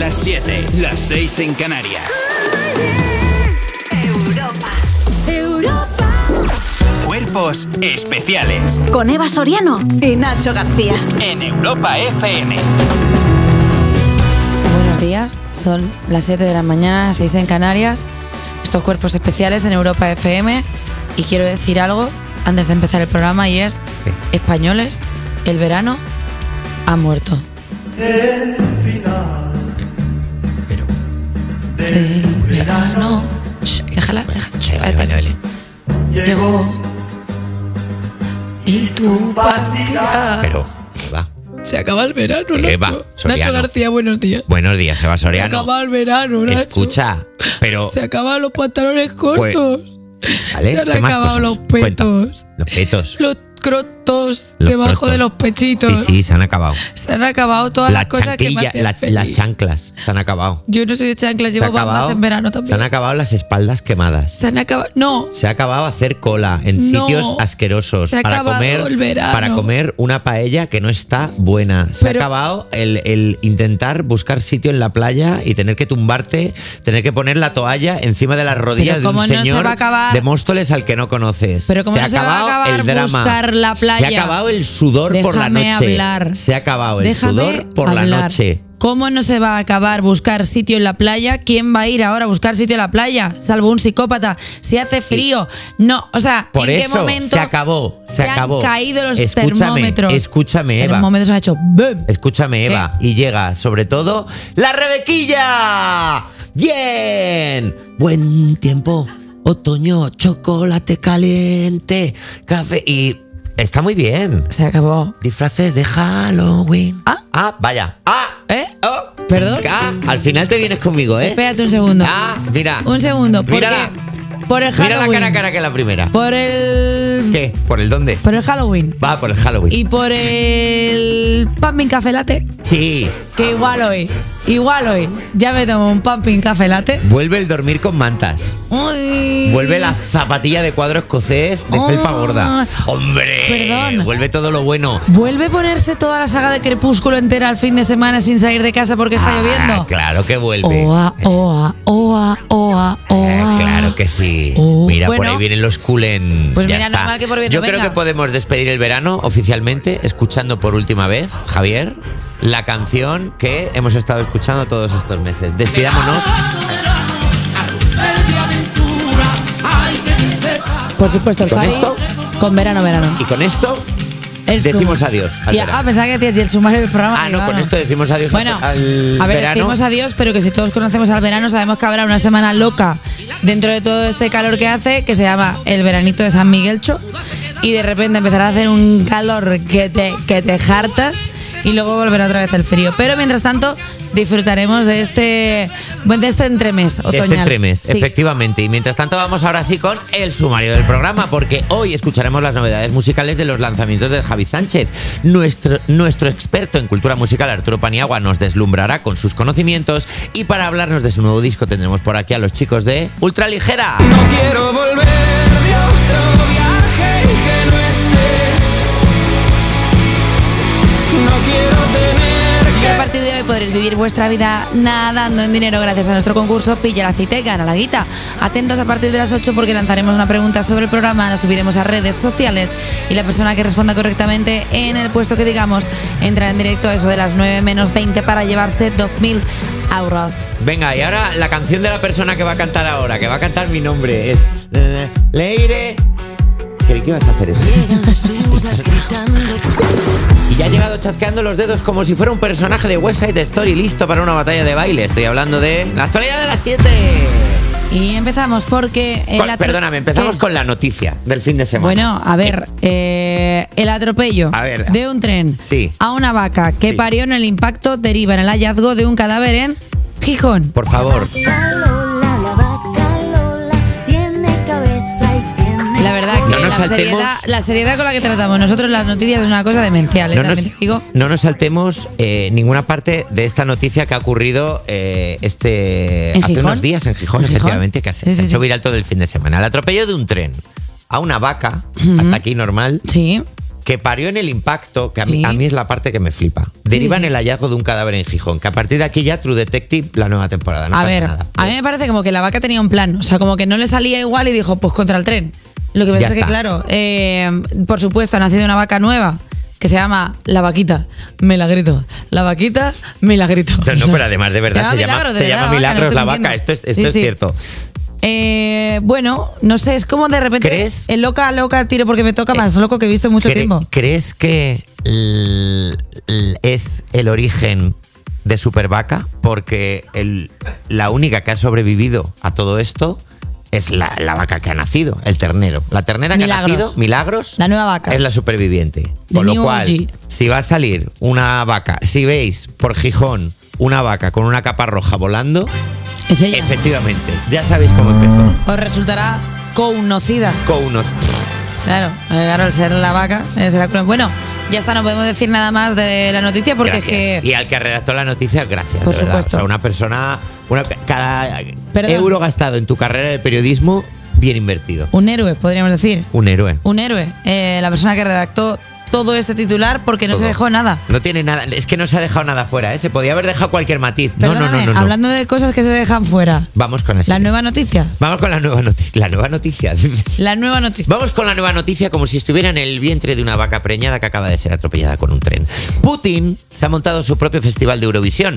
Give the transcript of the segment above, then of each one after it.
Las 7, las 6 en Canarias. Cuerpos especiales. Con Eva Soriano y Nacho García. En Europa FM. Buenos días, son las 7 de la mañana, las 6 en Canarias. Estos Cuerpos especiales en Europa FM. Y quiero decir algo antes de empezar el programa y es: españoles, el verano ha muerto. El final. Del verano. Déjala. Vale. Llegó y tú partirás. Pero, Eva. Se acaba el verano, Nacho. Eva Soriano. Nacho García, buenos días. Buenos días, Eva Soriano. Se acaba el verano, Nacho. Escucha, pero... Se acaban los pantalones cortos. ¿Vale? Se han ¿Qué más acabado cosas? los petos. Los petos. Los crotos Los debajo crotos. de los pechitos. Sí, se han acabado. Se han acabado todas las cosas que me hacen feliz. Las chanclas se han acabado. Yo no soy de chanclas, Se llevo ha acabado- bambas en verano Se también. han acabado las espaldas quemadas. Se han acabado. No. Se ha acabado hacer cola en No. sitios asquerosos Se ha acabado el verano. para comer una paella que no está buena. Se Pero- ha acabado el intentar buscar sitio en la playa y tener que tumbarte, tener que poner la toalla encima de las rodillas Pero de un ¿cómo no se señor va a acabar? de Móstoles al que no conoces. Pero ¿cómo se no se va a acabado acabar el drama. buscar la playa? Se ha acabado el sudor por la Déjame noche. hablar. Se ha acabado el Déjame sudor por la hablar. noche. ¿Cómo no se va a acabar buscar sitio en la playa? ¿Quién va a ir ahora a buscar sitio en la playa? Salvo un psicópata. Si hace frío. No, o sea, Por ¿en eso qué momento se acabó. Se acabó. han caído los Escúchame, termómetros? Escúchame, El Eva. termómetro se ha hecho boom. Escúchame, ¿Qué? Eva, y llega, sobre todo, ¡la Rebequilla! ¡Bien! Buen tiempo, otoño, chocolate caliente, café y... Está muy bien. Se acabó. Disfraces de Halloween. Ah. Vaya. ¿Eh? Oh. ¿Perdón? Al final te vienes conmigo, ¿eh? Espérate un segundo. Mira. Un segundo. ¿Por Mírala. qué? Por el Mira Halloween. la cara a cara que la primera. Por el... ¿Qué? ¿Por el dónde? Por el Halloween. Va, por el Halloween. Y por el pumping café latte. Sí. Que igual hoy ya me tomo un pumping café latte. Vuelve el dormir con mantas. Uy. Vuelve la zapatilla de cuadro escocés de felpa gorda. ¡Hombre! Perdón. Vuelve todo lo bueno. ¿Vuelve a ponerse toda la saga de Crepúsculo entera al fin de semana sin salir de casa porque está lloviendo? Claro que vuelve. Oa, oa, oa, oa, oa. Claro que sí. Oh. Mira, por Bueno. ahí vienen los Cullen. Pues Ya mira, está. normal que por bien Yo no creo venga. que podemos despedir el verano oficialmente escuchando por última vez, Javier, la canción que hemos estado escuchando todos estos meses. Despidámonos. Por supuesto, el ¿Con party esto? con verano. Y con esto El decimos sum- adiós al verano. pensaba que decías y el sumario del programa. No, con esto decimos adiós Bueno, al a ver, verano. decimos adiós, pero que si todos conocemos al verano, sabemos que habrá una semana loca dentro de todo este calor que hace, que se llama el veranito de San Miguelcho, y de repente empezará a hacer un calor que te jartas, y luego volverá otra vez el frío. Pero mientras tanto, disfrutaremos de este entremés otoñal. De este entremés, Sí. efectivamente. Y mientras tanto vamos ahora sí con el sumario del programa, porque hoy escucharemos las novedades musicales de los lanzamientos de Javi Sánchez. Nuestro experto en cultura musical, Arturo Paniagua, nos deslumbrará con sus conocimientos, y para hablarnos de su nuevo disco tendremos por aquí a los chicos de Ultraligera. No quiero volver de otro viaje y que no estés. No quiero tener Y que... a partir de hoy podréis vivir vuestra vida nadando en dinero gracias a nuestro concurso Pilla la cita y gana la guita. Atentos a partir de las 8 porque lanzaremos una pregunta sobre el programa, la subiremos a redes sociales y la persona que responda correctamente en el puesto que digamos entrará en directo a eso de las 9 menos 20 para llevarse 2.000 euros. Venga, y ahora la canción de la persona que va a cantar ahora, que va a cantar mi nombre, es Leire. Creí que ibas a hacer eso. Y ya ha llegado chasqueando los dedos como si fuera un personaje de West Side Story listo para una batalla de baile. Estoy hablando de la actualidad de las 7. Y empezamos porque... Perdóname, empezamos con la noticia del fin de semana. Bueno, a ver, el atropello A ver. de un tren Sí. a una vaca que Sí. parió en el impacto deriva en el hallazgo de un cadáver en Gijón. Por favor. La verdad que No nos saltemos. la seriedad con la que tratamos nosotros las noticias es una cosa demencial, No también te digo. no nos saltemos ninguna parte de esta noticia que ha ocurrido ¿En hace Gijón? unos días en Gijón, ¿En Gijón? efectivamente, que se Sí, ha hecho sí. viral todo el fin de semana. El atropello de un tren a una vaca, hasta aquí normal, Sí. que parió en el impacto, que a Sí. mí es la parte que me flipa. derivan sí. el hallazgo de un cadáver en Gijón. Que a partir de aquí ya True Detective, la nueva temporada. No A pasa ver, nada. a mí me parece como que la vaca tenía un plan. O sea, como que no le salía igual y dijo, pues contra el tren. Lo que Ya pasa es que, está. claro, por supuesto, ha nacido una vaca nueva que se llama La Vaquita Milagrito. La Vaquita Milagrito. No, pero además de verdad se llama Milagros la vaca. Esto es cierto. Bueno, no sé, es como de repente ¿Crees? el loca tiro porque me toca más loco que he visto en mucho tiempo. ¿Crees que es el origen de Supervaca? Porque la única que ha sobrevivido a todo esto es la vaca que ha nacido, el ternero. La ternera que ha nacido, Milagros, la nueva vaca. es la superviviente. The Con lo new cual, OG. si va a salir una vaca, si veis por Gijón una vaca con una capa roja volando, Es ella. efectivamente, ya sabéis cómo empezó. Os resultará conocida. Con unos... Claro, al ser la vaca, será cruel. Bueno, ya está, no podemos decir nada más de la noticia porque Gracias. es que. Y al que redactó la noticia, gracias. Por de verdad. supuesto. O sea, una persona. Cada Perdón. euro gastado en tu carrera de periodismo, bien invertido. Un héroe, podríamos decir. Un héroe. Un héroe. La persona que redactó todo este titular porque no Todo. se dejó nada. No tiene nada. Es que no se ha dejado nada fuera, ¿eh? Se podía haber dejado cualquier matiz. Perdóname, No. hablando de cosas que se dejan fuera. Vamos con La nueva noticia. Vamos con la nueva noticia. La nueva noticia. La nueva noticia. Vamos con la nueva noticia como si estuviera en el vientre de una vaca preñada que acaba de ser atropellada con un tren. Putin se ha montado su propio festival de Eurovisión.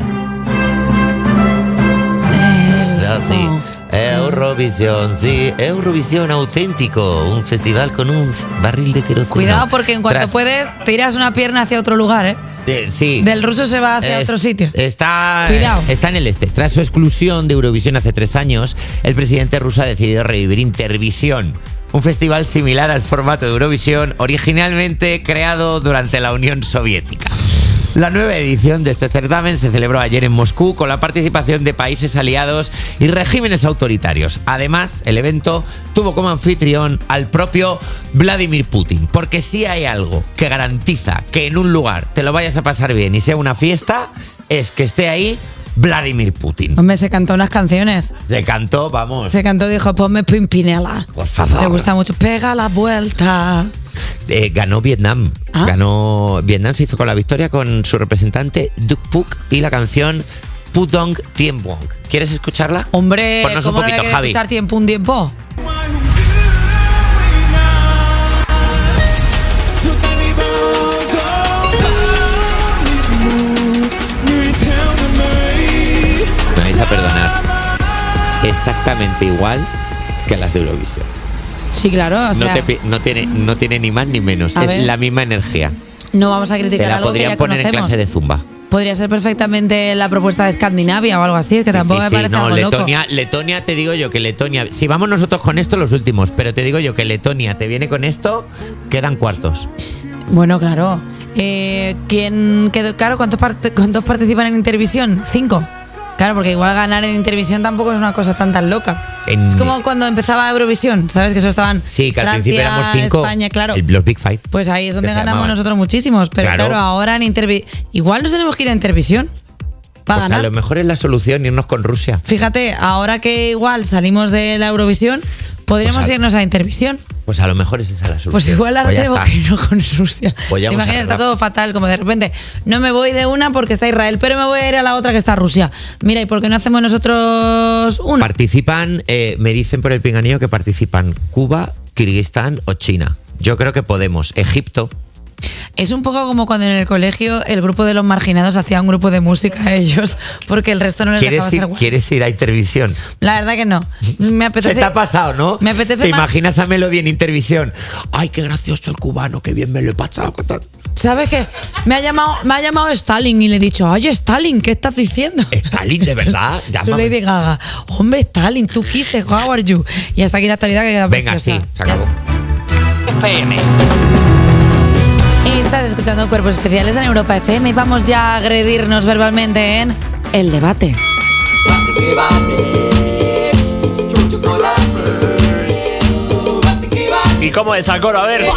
Sí. Eurovisión, sí, Eurovisión auténtico, un festival con un barril de queroseno. Cuidado porque en cuanto puedes tiras una pierna hacia otro lugar, ¿eh? Sí. Del ruso se va hacia otro sitio. Está Cuidado. en el este. Tras su exclusión de Eurovisión hace 3 años, el presidente ruso ha decidido revivir Intervisión, un festival similar al formato de Eurovisión originalmente creado durante la Unión Soviética. La nueva edición de este certamen se celebró ayer en Moscú con la participación de países aliados y regímenes autoritarios. Además, el evento tuvo como anfitrión al propio Vladimir Putin, porque si hay algo que garantiza que en un lugar te lo vayas a pasar bien y sea una fiesta, es que esté ahí Vladimir Putin. Hombre, se cantó unas canciones. Se cantó, vamos. Se cantó, dijo, ponme Pimpinela. Por favor. Te gusta mucho. Pega la vuelta. Ganó Vietnam. Vietnam se hizo con la victoria con su representante Duc Phuc y la canción Pudong Tien Buong. ¿Quieres escucharla? Hombre, ponnos un ¿cómo no poquito, hay que Javi. escuchar tiempo un tiempo? Me vais a perdonar. Exactamente igual que las de Eurovisión. Sí, claro. O sea, No tiene ni más ni menos. A Es ver. la misma energía. no vamos a Te criticar la algo que podrían ya poner en conocemos. clase de zumba. Podría ser perfectamente la propuesta de Escandinavia o algo así, que tampoco me parece algo Letonia, te digo yo que Letonia, si vamos nosotros con esto los últimos, pero te digo yo que Letonia te viene con esto, quedan cuartos. loco. Bueno, claro. ¿Quién quedó? Claro, ¿cuántos participan en Intervisión? 5. Claro, porque igual ganar en Intervisión tampoco es una cosa tan loca. Es como cuando empezaba Eurovisión, ¿sabes? Que eso estaban Sí, que al Francia, principio éramos 5, España, claro. los Big Five. Pues ahí es donde que se ganamos llamaban. nosotros muchísimos. Pero Claro. claro, ahora en Intervisión. Igual nos tenemos que ir a Intervisión para Pues a ganar. lo mejor es la solución irnos con Rusia. Fíjate, ahora que igual salimos de la Eurovisión, podríamos Pues irnos a Intervisión. Pues a lo mejor es esa la solución. Pues igual ahora Pues ya tenemos está. que irnos con Rusia. Pues ya ¿Te hemos imaginas? Está arreglado. todo fatal, como de repente, no me voy de una porque está Israel, pero me voy a ir a la otra que está Rusia. Mira, ¿y por qué no hacemos nosotros una? Participan, me dicen por el pinganillo que participan Cuba, Kirguistán o China. Yo creo que podemos. Egipto. Es un poco como cuando en el colegio el grupo de los marginados hacía un grupo de música a ellos, porque el resto no les dejaba ser guays. ¿Quieres ir a Intervisión? La verdad que no. Me apetece. Se te ha pasado, ¿no? Me apetece ¿Te más- imaginas a Melody en Intervisión? Ay, qué gracioso el cubano, qué bien me lo he pasado. ¿Sabes qué? Me ha llamado Stalin y le he dicho, oye, Stalin, ¿qué estás diciendo? Stalin, de verdad. Su Llámame. Lady Gaga. Hombre, Stalin, tú quises, how are you? Y hasta aquí la actualidad que queda Venga, preciosa. sí, se Ya acabó. está. FM. Y estás escuchando Cuerpos Especiales en Europa FM y vamos ya a agredirnos verbalmente en El Debate. ¿Y cómo es al coro? A ver.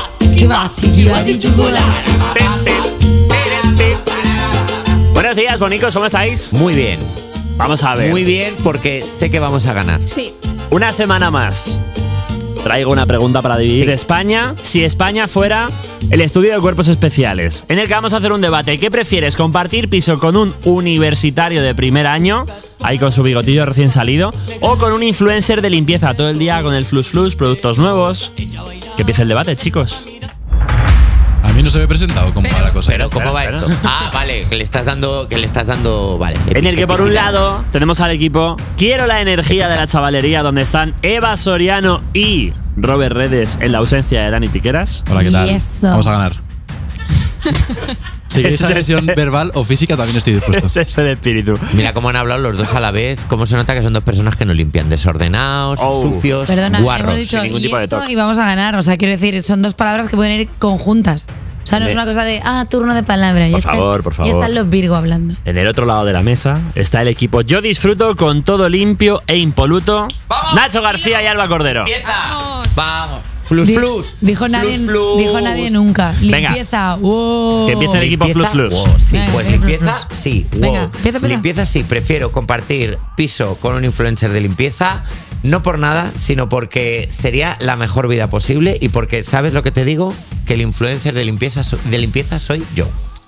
Buenos días, bonicos, ¿cómo estáis? Muy bien. Vamos a ver. Muy bien, porque sé que vamos a ganar. Sí. Una semana más. traigo una pregunta para dividir España. Si España fuera el estudio de cuerpos especiales, en el que vamos a hacer un debate. ¿Qué prefieres? ¿Compartir piso con un universitario de primer año, ahí con su bigotillo recién salido, o con un influencer de limpieza todo el día con el flus, productos nuevos? Que empiece el debate, chicos. A mí no se me ha presentado cómo va la cosa. Pero ¿cómo va esto? Ah, vale, que le estás dando, vale. En el que por un lado tenemos al equipo Quiero la energía de la chavalería, donde están Eva Soriano y Robert Redes en la ausencia de Dani Piqueras. Hola, ¿qué tal? Y eso. Vamos a ganar. Si queréis agresión verbal o física, también estoy dispuesto. Ese es el espíritu. Mira cómo han hablado los dos a la vez, cómo se nota que son dos personas que no limpian, desordenados, sucios, Perdona, guarros. hemos dicho sin ningún y tipo de esto toque. y vamos a ganar. O sea, quiero decir, son dos palabras que pueden ir conjuntas. O sea, no es una cosa de, turno de palabra. Por favor. Ya están los Virgo hablando. En el otro lado de la mesa está el equipo Yo Disfruto con todo limpio e impoluto. ¡Vamos! Nacho García y Alba Cordero. ¡Empieza! ¡Vamos! ¡Flus! Dijo nadie nunca. Venga. Limpieza. Wow. Que empiece el equipo Limpieza, Flus. wow, sí, Venga, pues flus, limpieza, flus. sí. Wow. Venga, empieza. Limpieza, sí. Prefiero compartir piso con un influencer de limpieza, no por nada, sino porque sería la mejor vida posible y porque, ¿sabes lo que te digo? Que el influencer de limpieza soy yo.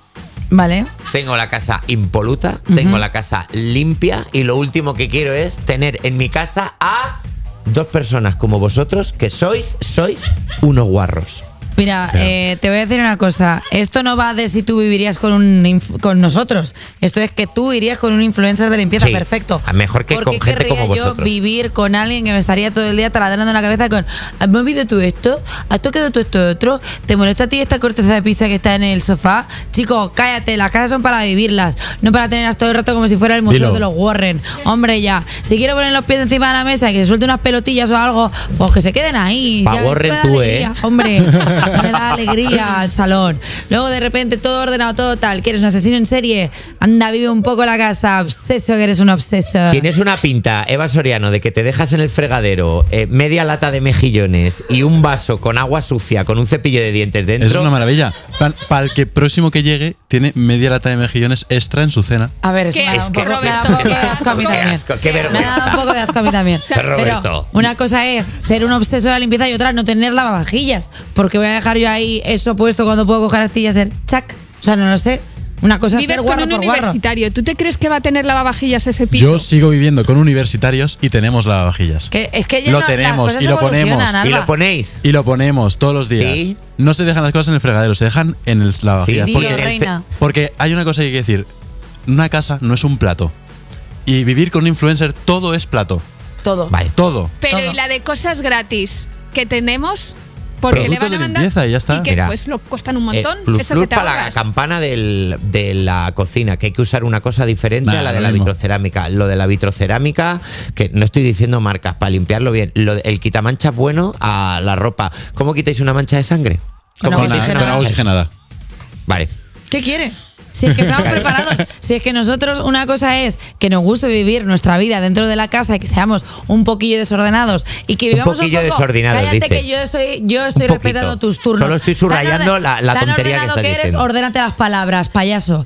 Vale. Tengo la casa impoluta, tengo la casa limpia y lo último que quiero es tener en mi casa a dos personas como vosotros que sois unos guarros. Mira, te voy a decir una cosa. Esto no va de si tú vivirías con nosotros. Esto es que tú irías con un influencer de limpieza. Sí, perfecto. mejor que con gente como yo vosotros. vivir con alguien que me estaría todo el día taladrando en la cabeza con ¿has movido tú esto? ¿Has tocado tú esto otro? ¿Te molesta a ti esta corteza de pizza que está en el sofá? Chicos, cállate. Las casas son para vivirlas, no para tenerlas todo el rato como si fuera el museo Dilo. de los Warren. Hombre, ya. Si quiero poner los pies encima de la mesa y que se suelte unas pelotillas o algo, pues que se queden ahí. Pa' Ya ves, Warren me da tú, alegría. Hombre, me da alegría al salón. Luego de repente todo ordenado, todo tal. ¿Quieres un asesino en serie? Anda, vive un poco la casa. Obseso, que eres un obseso. Tienes una pinta, Eva Soriano, de que te dejas en el fregadero media lata de mejillones y un vaso con agua sucia, con un cepillo de dientes dentro. Es una maravilla. Para el que próximo que llegue, tiene media lata de mejillones extra en su cena. A ver, eso ¿Qué? me ha dado Es un que poco, Roberto, me ha dado un poco de qué asco a mí asco, también. asco, qué Me ha dado vergüenza. un poco de asco a mí también. Roberto. Pero una cosa es ser un obseso de la limpieza y otra no tener lavavajillas. Porque voy a dejar yo ahí eso puesto cuando puedo coger así y hacer chac. O sea, no lo sé. Una cosa es Vives ser con guarro un por guarro. universitario. ¿Tú te crees que va a tener lavavajillas ese piso? Yo sigo viviendo con universitarios y tenemos lavavajillas. Es que ya Lo no, tenemos las cosas y lo ponemos. evolucionan, Y Alba. lo ponéis. Y lo ponemos todos los días. Sí. No se dejan las cosas en el fregadero, se dejan en el lavavajillas. Sí, Dilo, porque- reina. Porque hay una cosa que hay que decir. Una casa no es un plato. Y vivir con un influencer, todo es plato. Todo. Vale. Todo. Pero Todo. ¿y la de cosas gratis que tenemos? Porque le Productos van a de mandar limpieza y ya está. y que Mira, pues lo cuestan un montón. Flus, Eso flus que te para la ahorras. campana de la cocina, que hay que usar una cosa diferente Nah, a la de lo la mismo. vitrocerámica. Lo de la vitrocerámica, que no estoy diciendo marcas, para limpiarlo bien. El quitamanchas bueno a la ropa. ¿Cómo quitáis una mancha de sangre? Con ¿Cómo agua quitáis oxigenada. Con agua oxigenada. Vale. ¿Qué quieres? Si es que estamos preparados, si es que nosotros una cosa es que nos guste vivir nuestra vida dentro de la casa y que seamos un poquillo desordenados y que vivamos un poquillo poco, desordenados, cállate dice. que yo estoy Un poquito. respetando tus turnos. Solo estoy subrayando Tan la tan tontería que ordenado estás eres, diciendo. ordénate las palabras, payaso.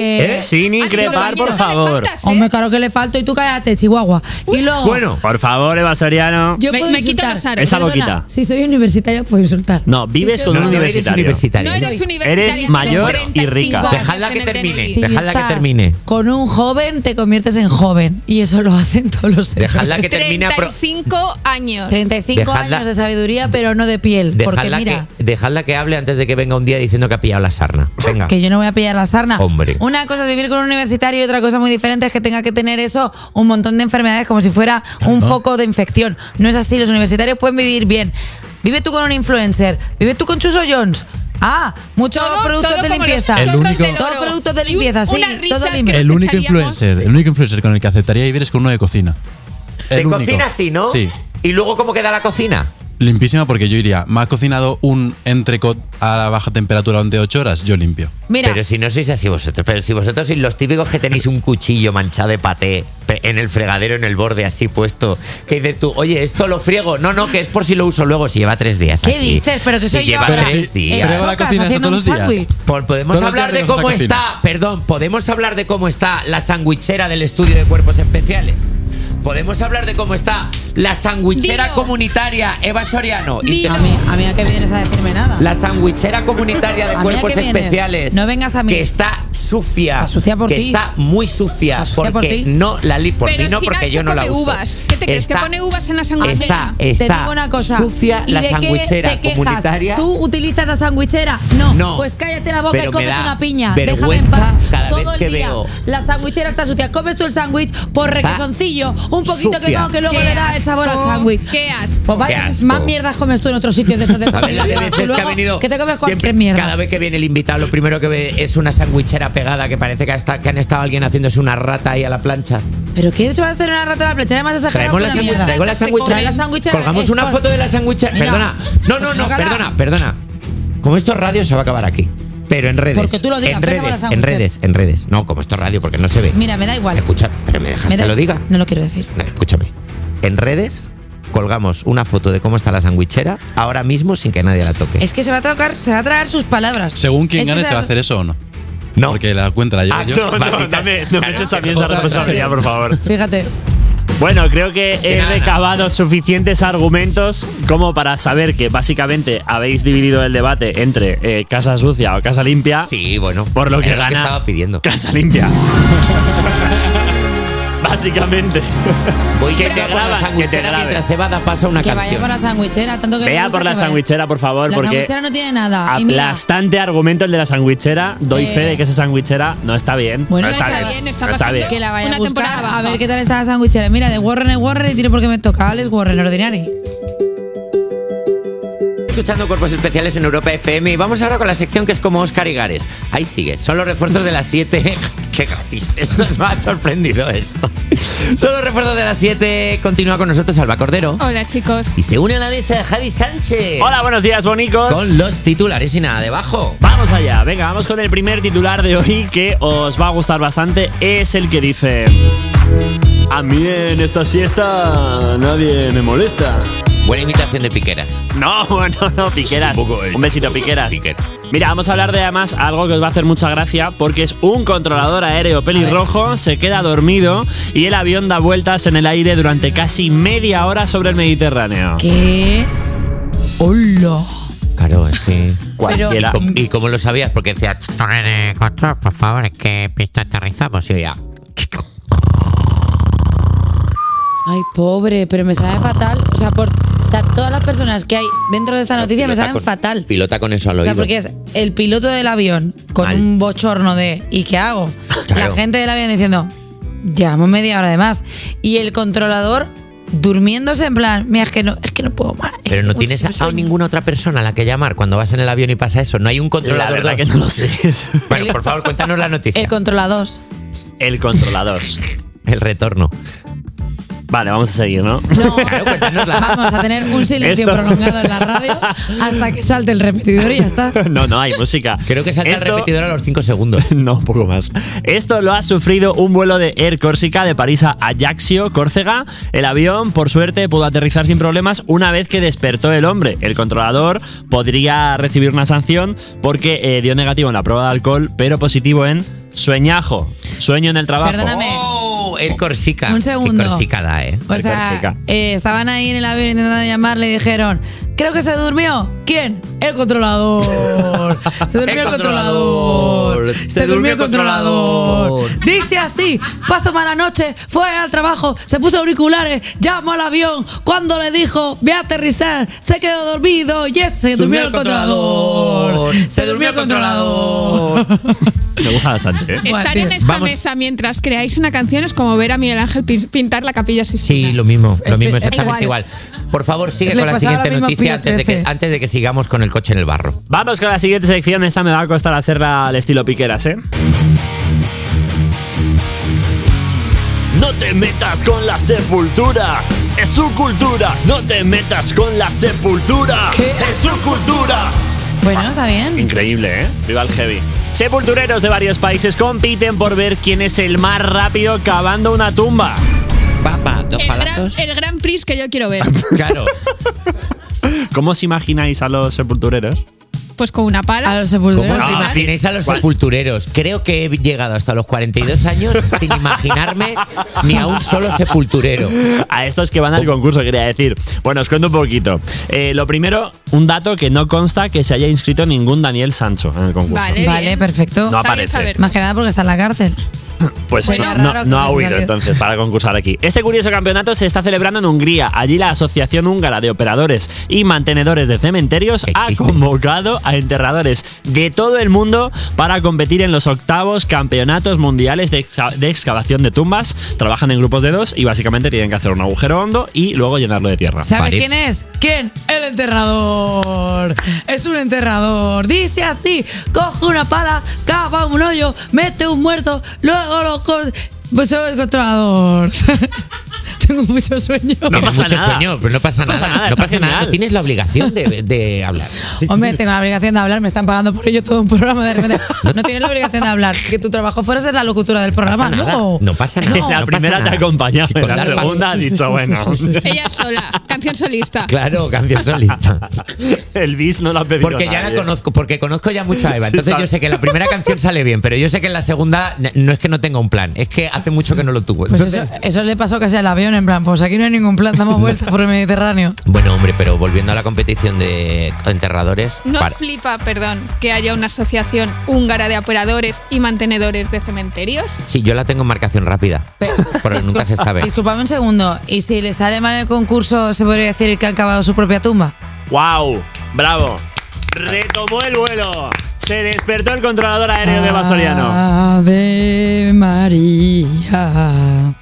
Sin increpar, por favor. Hombre, claro que le falto y tú cállate, Chihuahua. Y luego Bueno, Por favor, Eva Soriano. yo Me- puedo me quito insultar. los aros. Esa Perdona, boquita. si soy universitario puedo insultar. No, vives con no, un no eres universitario. universitario. No eres universitaria. Eres mayor y rica. Dejadla que termine. Si Dejadla que estás termine. Con un joven te conviertes en joven y eso lo hacen todos los señores. Dejadla que termine. 35 años. 35 Dejadla- años de sabiduría, pero no de piel. Porque mira, Dejadla que hable antes de que venga un día diciendo que ha pillado la sarna. Venga. que yo no voy a pillar la sarna. Hombre. Una cosa es vivir con un universitario y otra cosa muy diferente es que tenga que tener eso, un montón de enfermedades como si fuera un foco de infección. No es así, los universitarios pueden vivir bien. Vive tú con un influencer, vive tú con Chuso Jones. Muchos Todo- productos todo de como limpieza. los El zorros único- del oro. Todos productos de Y limpieza, sí, unas risas todo que limpio. nos El único echaríamos. influencer con el que aceptaría vivir es con uno de cocina. De El único. cocina sí, ¿no? Sí. ¿Y luego cómo queda la cocina? Limpísima porque yo iría. ¿Me ha cocinado un entrecot a la baja temperatura durante 8 horas? Yo limpio. Mira, Pero si no sois así vosotros, pero si vosotros sois los típicos que tenéis un cuchillo manchado de paté en el fregadero, en el borde así puesto, que dices tú, oye, esto lo friego. No, que es por si lo uso luego, si lleva 3 días ¿qué aquí. dices? Pero que Si soy yo lleva ahora 3 días. Pero Eva la Chocas cocina haciendo todos un los días. sándwich. Podemos Todos los hablar días de nos cómo cocina. está, perdón, podemos hablar de cómo está la sandwichera del estudio de cuerpos especiales. Podemos hablar de cómo está la sandwichera Dilo. comunitaria Eva Soriano. Dilo. A mí a qué vienes a decirme nada. La sandwichera comunitaria de ¿A mí a cuerpos qué vienes? especiales. No vengas a mí. Que está sucia. Está sucia por que ti. está muy sucia. Está sucia por porque ti. no la li por Pero ti, no si porque Nacho yo no la come uso. uvas. ¿Qué te crees? ¿Que pone uvas en la sandwichera? Te Está digo una cosa. sucia ¿Y la de qué sandwichera te quejas? comunitaria. ¿Tú utilizas la sandwichera? No. No. Pues cállate la boca Pero y me cómete da una piña. vergüenza Déjame en paz. cada Todo vez el que día. veo. La sandwichera está sucia. Comes tú el sándwich por Está requesoncillo. Un poquito que sucia. no, que luego Qué le da el sabor al asco, sándwich. qué asco. Pues vaya, Qué asco. más mierdas comes tú en otros sitios de esos de ¿Sabes la de comida? veces Tú que ha luego, venido? que te comes cualquier Siempre, mierda. cada vez que viene el invitado, lo primero que ve es una sandwichera pegada que parece que han estado alguien haciéndose una rata ahí a la plancha. ¿Pero qué se va a hacer una rata a la plancha? Además exagerado Traemos la con la mierda. traigo la sandwichera. Trae la sandwichera, Colgamos es una por- foto de la sandwichera. Mira, Perdona. No, sácala. perdona. Como esto es radio, se va a acabar aquí. Pero en redes. Porque tú lo digas, en pásame la redes, sandwichera. en redes. No, como esto es radio, porque no se ve. Mira, me da igual. Escucha, pero me dejas Me que da- lo diga. No lo quiero decir. No, escúchame. En redes colgamos una foto de cómo está la sandwichera ahora mismo sin que nadie la toque. Es que se va a traer sus palabras. Según quien Es que gane, ¿se va a hacer eso o no? No. Porque la cuenta la llevo yo. No, Malditas. no me eches a mí esa responsabilidad, por favor. Fíjate. Bueno, creo que he nada. recabado suficientes argumentos como para saber que básicamente habéis dividido el debate entre casa sucia o casa limpia. Sí, bueno. Por lo que era gana estaba pidiendo. casa limpia. Básicamente. Voy que que te por la graban, que te sandwichera graben. mientras Eva da paso a una Que vaya canción. por la sandwichera, tanto que le Vea gusta por la que vaya. sandwichera, por favor, La porque sandwichera no tiene nada. Y mira, aplastante argumento el de la sandwichera. Doy Eh, fe de que esa sandwichera no está bien. Bueno, no no está está bien. bien, está no está pasando bien. que la vaya una a buscar temporada a baja. ver qué tal está la sandwichera. Mira, de Warren y tiro porque me toca Alex Warren, ordinary. Escuchando Cuerpos Especiales en Europa FM y vamos ahora con la sección que es como Óscar y Gares. Ahí sigue, son los refuerzos de las 7. ¡Qué gratis! Esto me ha sorprendido esto. Son los refuerzos de las 7. Continúa con nosotros Alba Cordero. Hola, chicos. Y se une a la mesa de Javi Sánchez. Hola, buenos días, bonicos. Con los titulares y nada debajo. Vamos allá, venga, vamos con el primer titular de hoy que os va a gustar bastante. Es el que dice: a mí en esta siesta nadie me molesta. Buena imitación de Piqueras. No, Piqueras. Un poco, Un besito, Piqueras. Piquer. Mira, vamos a hablar de además algo que os va a hacer mucha gracia porque es un controlador aéreo pelirrojo, se queda dormido y el avión da vueltas en el aire durante casi media hora sobre el Mediterráneo. ¿Qué? ¡Hola! Claro, es que... Cualquiera. ¿Y cómo lo sabías? Porque decía, torre de control, por favor, es que pista aterrizamos. Y yo ya... Ay, pobre, pero me sabe fatal. O sea, todas las personas que hay dentro de esta noticia me saben fatal. Pilota con eso al O oído. sea, porque es el piloto del avión con Mal. un bochorno de ¿y qué hago? Claro. La gente del avión diciendo, llevamos media hora de más. Y el controlador durmiéndose en plan, mira, es que no puedo más. Es Pero que no tengo tienes mucho a sueño". ninguna otra persona a la que llamar cuando vas en el avión y pasa eso. No hay un La controlador verdad dos? que no lo sé. Bueno, por favor, cuéntanos la noticia. El controlador. El controlador. El retorno. Vale, vamos a seguir, ¿no? No, Claro, cuéntanosla. vamos a tener un silencio Esto- prolongado en la radio hasta que salte el repetidor y ya está. No, hay música. Creo que salta el Esto- repetidor a los 5 segundos. No, un poco más. Esto lo ha sufrido un vuelo de Air Corsica de París a Ajaccio, Córcega. El avión, por suerte, pudo aterrizar sin problemas una vez que despertó el hombre. El controlador podría recibir una sanción porque dio negativo en la prueba de alcohol, pero positivo en sueñajo. Sueño en el trabajo. Perdóname. ¡Oh! El Corsica. Un segundo. Qué Corsica da, ¿eh? O sea, Corsica. estaban ahí en el avión intentando llamarle y dijeron, creo que se durmió. ¿Quién? El controlador. Se durmió el controlador. Se durmió el controlador. Dice así, pasó mala noche, fue al trabajo, se puso auriculares, llamó al avión. Cuando le dijo, voy a aterrizar, se quedó dormido. Yes, se durmió el controlador. Se durmió el controlador. Me gusta bastante, ¿eh? Buah, Estar tío. en esta Vamos. mesa mientras creáis una canción es como ver a Miguel Ángel pintar la Capilla Sixtina. Sí, lo mismo, exactamente Igual. igual. Por favor, sigue Le con la pasaba siguiente lo mismo a noticia Pío XIII. antes de que sigamos con el coche en el barro. Vamos con la siguiente sección. Esta me va a costar hacerla al estilo Piqueras, ¿eh? No te metas con la sepultura. Es su cultura. No te metas con la sepultura. ¿Qué? Es su cultura. Bueno, está bien. Increíble, ¿eh? Viva el heavy. Sepultureros de varios países compiten por ver quién es el más rápido cavando una tumba. Papá, dos palazos. El Gran Prix que yo quiero ver. Claro. ¿Cómo os imagináis a los sepultureros? Pues con una pala. A los ¿Cómo sepultureros. os No, imagináis a los ¿cuál? sepultureros? Creo que he llegado hasta los 42 años sin imaginarme ni a un solo sepulturero. A estos que van al concurso, quería decir. Bueno, os cuento un poquito. Lo primero, un dato que no consta que se haya inscrito ningún Daniel Sancho en el concurso. Vale. Vale, bien. perfecto. No Está bien aparece. saberlo. Más que nada porque está en la cárcel. Pues Sería no raro que ha hubiese huido salido. entonces para concursar aquí. Este curioso campeonato se está celebrando en Hungría. Allí la Asociación Húngara de Operadores y Mantenedores de Cementerios ha ¿Existe? convocado a enterradores de todo el mundo para competir en los 8º campeonatos mundiales de excavación de tumbas. Trabajan en grupos de 2 y básicamente tienen que hacer un agujero hondo y luego llenarlo de tierra. ¿Sabes Vale. quién es? ¿Quién? El enterrador. Es un enterrador. Dice así: coge una pala, cava un hoyo, mete un muerto, luego lo pues soy el controlador. Tengo mucho sueño. No Tienes pasa mucho nada. sueño, pero no pasa No pasa nada. nada, No está pasa nada. genial. No tienes la obligación de hablar. Hombre, tengo la obligación de hablar, me están pagando por ello todo un programa de repente. No tienes la obligación de hablar, que tu trabajo fuera ser la locutora del programa. pasa nada. No, No pasa nada. En la no primera pasa te nada. acompañaba, Sí, en con la dar segunda ha pasos. dicho, bueno. Ella sola, canción solista. Claro, canción solista. El bis no lo ha pedido Porque ya la nadie. conozco, porque conozco ya mucho a Eva. Sí, Entonces sabe. yo sé que la primera canción sale bien, pero yo sé que en la segunda no es que no tenga un plan, es que hace mucho que no lo tuvo. Pues Entonces, eso le pasó casi al avión, en plan, pues aquí no hay ningún plan, damos vueltas por el Mediterráneo. bueno, hombre, pero volviendo a la competición de enterradores, ¿No os flipa, perdón, que haya una asociación húngara de operadores y mantenedores de cementerios? sí, yo la tengo en marcación rápida, pero nunca se sabe. Disculpame un segundo, ¿y si le sale mal el concurso, se podría decir que han cavado su propia tumba? ¡Wow! ¡Bravo! Retomó el vuelo. Se despertó el controlador aéreo de Basoriano. Ave María.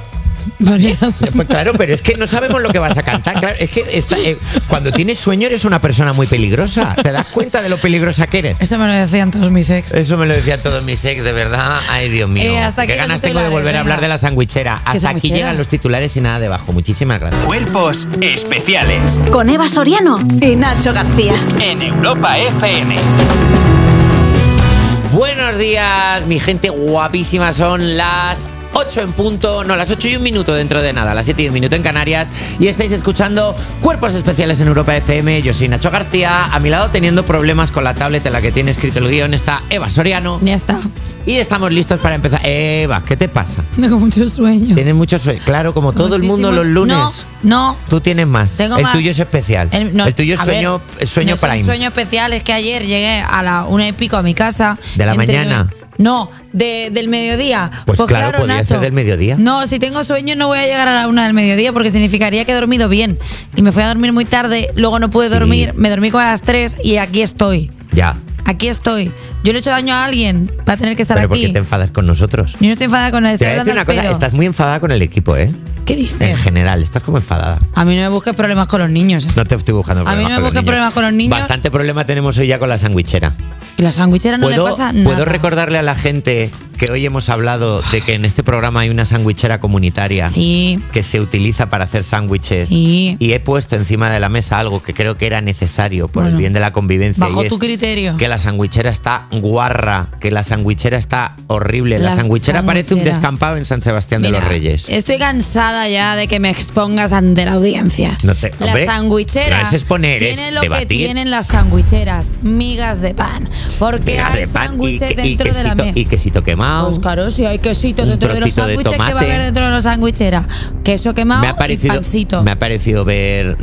Pues claro, pero es que no sabemos lo que vas a cantar. Claro, es que cuando tienes sueño eres una persona muy peligrosa. ¿Te das cuenta de lo peligrosa que eres? Eso me lo decían todos mis ex. Eso me lo decían todos mis ex, de verdad. Ay, Dios mío. Hasta aquí Qué los ganas tengo de titulares, volver a hablar venga. de la sandwichera. Hasta aquí sandwichera? llegan los titulares y nada debajo. Muchísimas gracias. Cuerpos especiales Con Eva Soriano y Nacho García. en Europa FM. Buenos días, mi gente guapísima. Son las 8 en punto, no, las 8 y un minuto dentro de nada, las 7 y un minuto en Canarias. Y estáis escuchando Cuerpos Especiales en Europa FM. Yo soy Nacho García. A mi lado, teniendo problemas con la tablet en la que tiene escrito el guión, está Eva Soriano. Ya está. Y estamos listos para empezar. Eva, ¿qué te pasa? Tengo mucho sueño. Tienes mucho sueño. Claro, como todo el mundo los lunes. No. Tú tienes más. Tengo el más. tuyo es especial. El tuyo es a ver, sueño no es prime. un sueño especial, es que ayer llegué a la 1:00 a mi casa. ¿De la mañana? No, del mediodía. Pues claro, podría Nacho, ser del mediodía. No, si tengo sueño no voy a llegar a la 1 del mediodía porque significaría que he dormido bien. Y me fui a dormir muy tarde, luego no pude Sí. dormir, me dormí como a las 3 y aquí estoy. Ya. Aquí estoy. Yo le he hecho daño a alguien para tener que estar Pero ¿por aquí. qué te enfadas con nosotros? Yo no estoy enfadada con él, Te estoy voy a decir hablando una al cosa, pedo. estás muy enfadada con el equipo, ¿eh? ¿Qué En dices? general, estás como enfadada. A mí no me busques problemas con los niños. No te estoy buscando A mí problemas no me con los busques niños. problemas con los niños. Bastante problema tenemos hoy ya con la sandwichera. Y la sandwichera no le pasa nada. ¿Puedo recordarle a la gente que hoy hemos hablado de que en este programa hay una sandwichera comunitaria Sí. que se utiliza para hacer sándwiches? Sí. Y he puesto encima de la mesa algo que creo que era necesario por el Bueno, bien de la convivencia. bajo y tu es criterio. Que la sandwichera está guarra, que la sandwichera está horrible. La La sandwichera parece un sandwichera. descampado en San Sebastián de Mira, los Reyes. Estoy cansada ya de que me expongas ante la audiencia. No te- Las hombre, sandwicheras no es exponer, es tienen lo debatir. que tienen las sandwicheras, migas de pan. Porque Migas hay de pan sándwiches y dentro de la quesito, mesa. y quesito quemado. Pues claro, si hay quesito Un dentro de los trocito de sándwiches, ¿qué va a tomate. haber dentro de los sándwicheras? Queso quemado y pancito. me ha parecido ver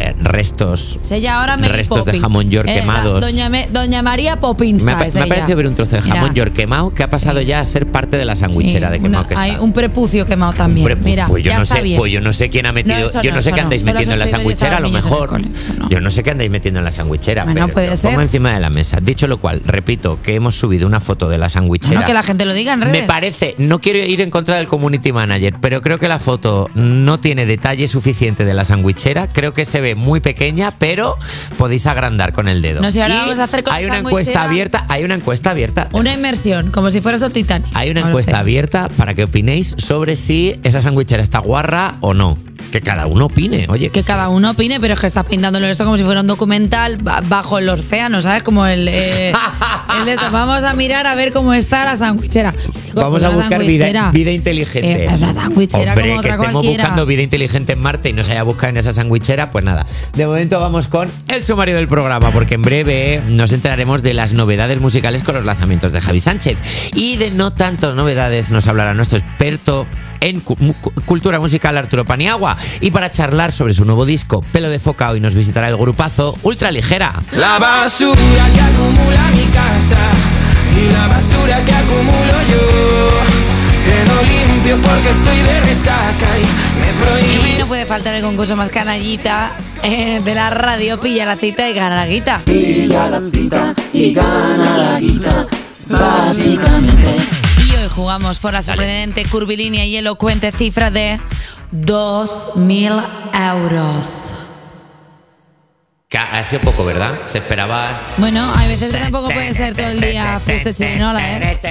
restos. Es ella ahora Mary restos de Poppins. jamón york La quemados. Doña María Poppins. Me ha es parecido ella. ver un trozo de Mira, jamón york quemado que ha pasado ya a ser parte de la sandwichera de quemado que hay está. un prepucio quemado también. Un prepucio. Mira, pues yo ya no está sé, bien. pues yo no sé quién ha metido, No, eso yo no, no sé eso qué no. andáis Solo metiendo en la eso sí, sandwichera, a lo niños en el mejor. cole, eso no. Yo no sé qué andáis metiendo en la sandwichera, Bueno, pero puede lo ser. pongo encima de la mesa. Dicho lo cual, repito que hemos subido una foto de la sandwichera. Bueno, que la gente lo diga en redes. Me parece, no quiero ir en contra del community manager, pero creo que la foto no tiene detalle suficiente de la sandwichera. Creo que se ve muy pequeña, pero podéis agrandar con el dedo. No sé, ahora Y vamos a hacer con hay la una encuesta sandwichera abierta, hay una encuesta abierta. Una inmersión, como si fueras del Titanic. Hay una No lo encuesta sé. abierta para que opinéis sobre si esa sandwichera está guarra o no. Que cada uno opine, oye. Que cada uno opine, pero es que estás pintándolo esto como si fuera un documental bajo el océano, ¿sabes? Como el de esto. Vamos a mirar a ver cómo está la sandwichera. Chicos, Vamos a buscar vida inteligente. Es una sandwichera Hombre, como que otra estemos cualquiera. buscando vida inteligente en Marte y no se haya buscado en esa sandwichera, pues nada. De momento vamos con el sumario del programa, porque en breve nos enteraremos de las novedades musicales con los lanzamientos de Javi Sánchez. Y de no tantas novedades nos hablará nuestro experto en cultura musical, Arturo Paniagua. Y para charlar sobre su nuevo disco, Pelo de Foca, hoy nos visitará el grupazo Ultraligera. La basura que acumula mi casa y la basura que acumulo yo, que no limpio porque estoy de resaca y me prohíbe. Y no puede faltar el concurso más canallita de la radio. Pilla la cita y gana la guita. Pilla la cita y gana la guita, básicamente. Y hoy jugamos por la sorprendente, curvilínea y elocuente cifra de 2.000 euros. Que ha sido poco, ¿verdad? Se esperaba. Bueno, hay veces que tampoco puede ser todo el día fiesta chirinola, ¿eh?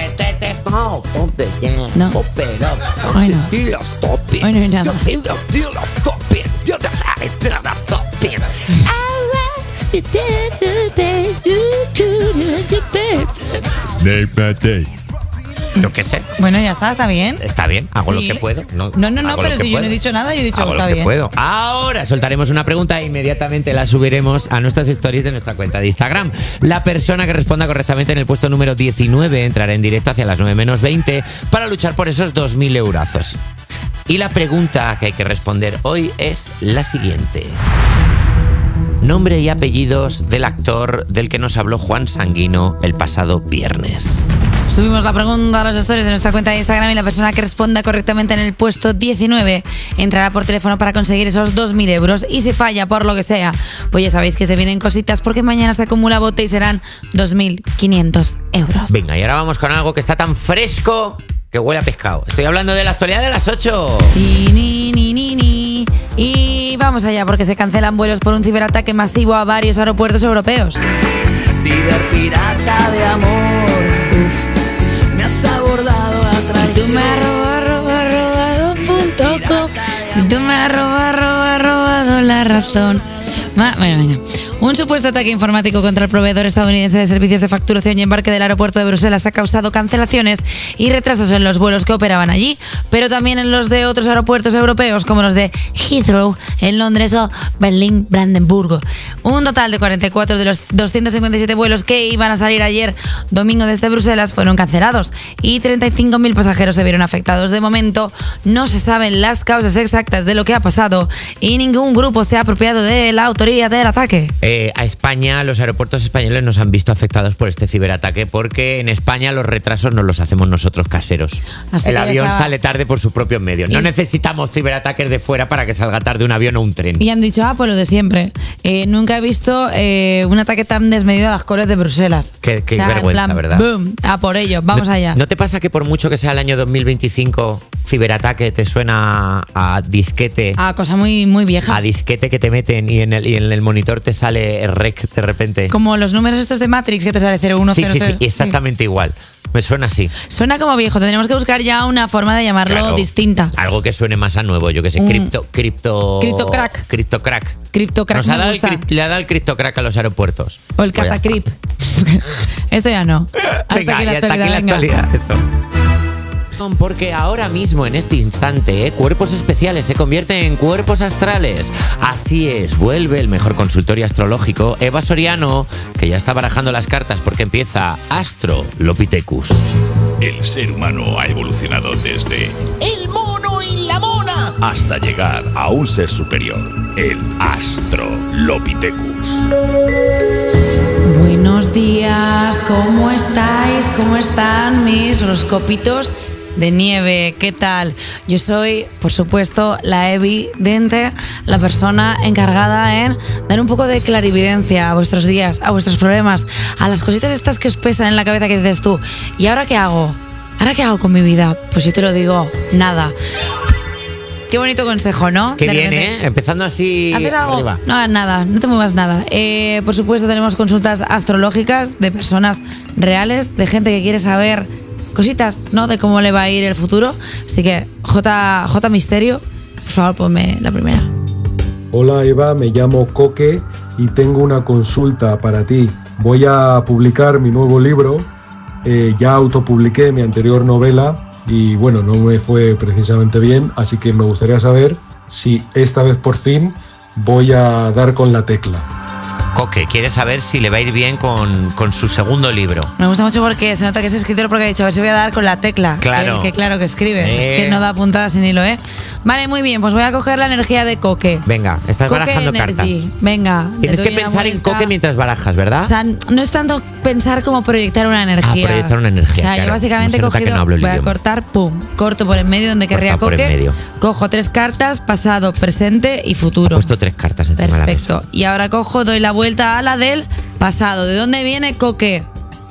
No. Hoy no. Hoy no hay nada. Yo qué sé. Bueno, ya está bien. Está bien, hago Sí. lo que puedo. No, hago pero lo que si yo no he puedo. dicho nada, yo he dicho Hago que lo está que bien. puedo. Ahora soltaremos una pregunta e inmediatamente la subiremos a nuestras stories de nuestra cuenta de Instagram. La persona que responda correctamente en el puesto número 19 entrará en directo hacia las 9 menos 20 para luchar por esos 2.000 eurazos. Y la pregunta que hay que responder hoy es la siguiente. Nombre y apellidos del actor del que nos habló Juan Sanguino el pasado viernes. Subimos la pregunta a los stories de nuestra cuenta de Instagram y la persona que responda correctamente en el puesto 19 entrará por teléfono para conseguir esos 2.000 euros. Y si falla por lo que sea, pues ya sabéis que se vienen cositas porque mañana se acumula bote y serán 2.500 euros. Venga, y ahora vamos con algo que está tan fresco que huele a pescado. Estoy hablando de la actualidad de las 8. Y vamos allá porque se cancelan vuelos por un ciberataque masivo a varios aeropuertos europeos. Ciberpirata de amor, me has abordado a Y tú me has traición. robado.com. Y tú me has robado la razón. Bueno, venga. Un supuesto ataque informático contra el proveedor estadounidense de servicios de facturación y embarque del aeropuerto de Bruselas ha causado cancelaciones y retrasos en los vuelos que operaban allí, pero también en los de otros aeropuertos europeos como los de Heathrow en Londres o Berlín-Brandenburgo. Un total de 44 de los 257 vuelos que iban a salir ayer domingo desde Bruselas fueron cancelados y 35.000 pasajeros se vieron afectados. De momento no se saben las causas exactas de lo que ha pasado y ningún grupo se ha apropiado de la autoría del ataque. A España, los aeropuertos españoles nos han visto afectados por este ciberataque porque en España los retrasos nos los hacemos nosotros caseros. Así El que avión estaba- sale tarde por sus propios medios. No Y- necesitamos ciberataques de fuera para que salga tarde un avión o un tren. Y han dicho, pues lo de siempre. Nunca he visto un ataque tan desmedido a las coles de Bruselas. Qué en vergüenza, plan, ¿verdad? Boom, a por ello, vamos ¿No, allá. ¿No te pasa que por mucho que sea el año 2025, ciberataque te suena a disquete? Cosa muy, muy vieja. A disquete que te meten y en el monitor te sale el rec de repente. Como los números estos de Matrix que te sale 0100. Sí, exactamente igual. Me suena así. Suena como viejo, tendremos que buscar ya una forma de llamarlo Claro, distinta. Algo que suene más a nuevo, yo que sé, Criptocrack. Criptocrack. Nos Le ha dado el criptocrack a los aeropuertos. O el Pues ya catacrip. Esto ya no. Venga, ya está aquí la venga. actualidad, eso. Porque ahora mismo, en este instante, cuerpos especiales se convierten en cuerpos astrales. Así es, vuelve el mejor consultorio astrológico, Eva Soriano, que ya está barajando las cartas porque empieza Astro Lopithecus. El ser humano ha evolucionado desde El mono y la mona. hasta llegar a un ser superior, el Astrolopithecus. Buenos días, ¿cómo estáis? ¿Cómo están mis horoscopitos de nieve? ¿Qué tal? Yo soy, por supuesto, la evidente, la persona encargada en dar un poco de clarividencia a vuestros días, a vuestros problemas, a las cositas estas que os pesan en la cabeza que dices tú. ¿Y ahora qué hago? ¿Ahora qué hago con mi vida? Pues yo te lo digo, nada. Qué bonito consejo, ¿no? Qué De bien, repente. ¿eh? Empezando así ¿Haces algo? arriba. No hagas nada, no te muevas nada. Por supuesto, tenemos consultas astrológicas de personas reales, de gente que quiere saber cositas, ¿no? De cómo le va a ir el futuro. Así que, J Misterio, Por favor, ponme la primera. Hola Eva, me llamo Coque y tengo una consulta para ti. Voy a publicar mi nuevo libro. Ya autopubliqué mi anterior novela y bueno, no me fue precisamente bien, así que me gustaría saber si esta vez por fin voy a dar con la tecla. Coque quiere saber si le va a ir bien con su segundo libro. Me gusta mucho porque se nota que es escritor porque ha dicho, a ver si voy a dar con la tecla. Claro. Que claro que escribe. Es que no da puntadas sin hilo, ¿eh? Vale, muy bien, pues voy a coger la energía de Coque. Venga, estás Coque barajando Energy. cartas. Venga. Tienes que pensar en Coque mientras barajas, ¿verdad? O sea, no es tanto pensar como proyectar una energía. Proyectar una energía. O sea, claro. yo básicamente he No se nota cogido, que no hablo el voy a idioma. cortar, pum, corto por en medio donde querría Corta por en Coque. medio. Cojo 3 cartas, pasado, presente y futuro. He puesto 3 cartas encima de la mesa. Perfecto. Y ahora cojo, doy la vuelta a la del pasado. ¿De dónde viene Coque?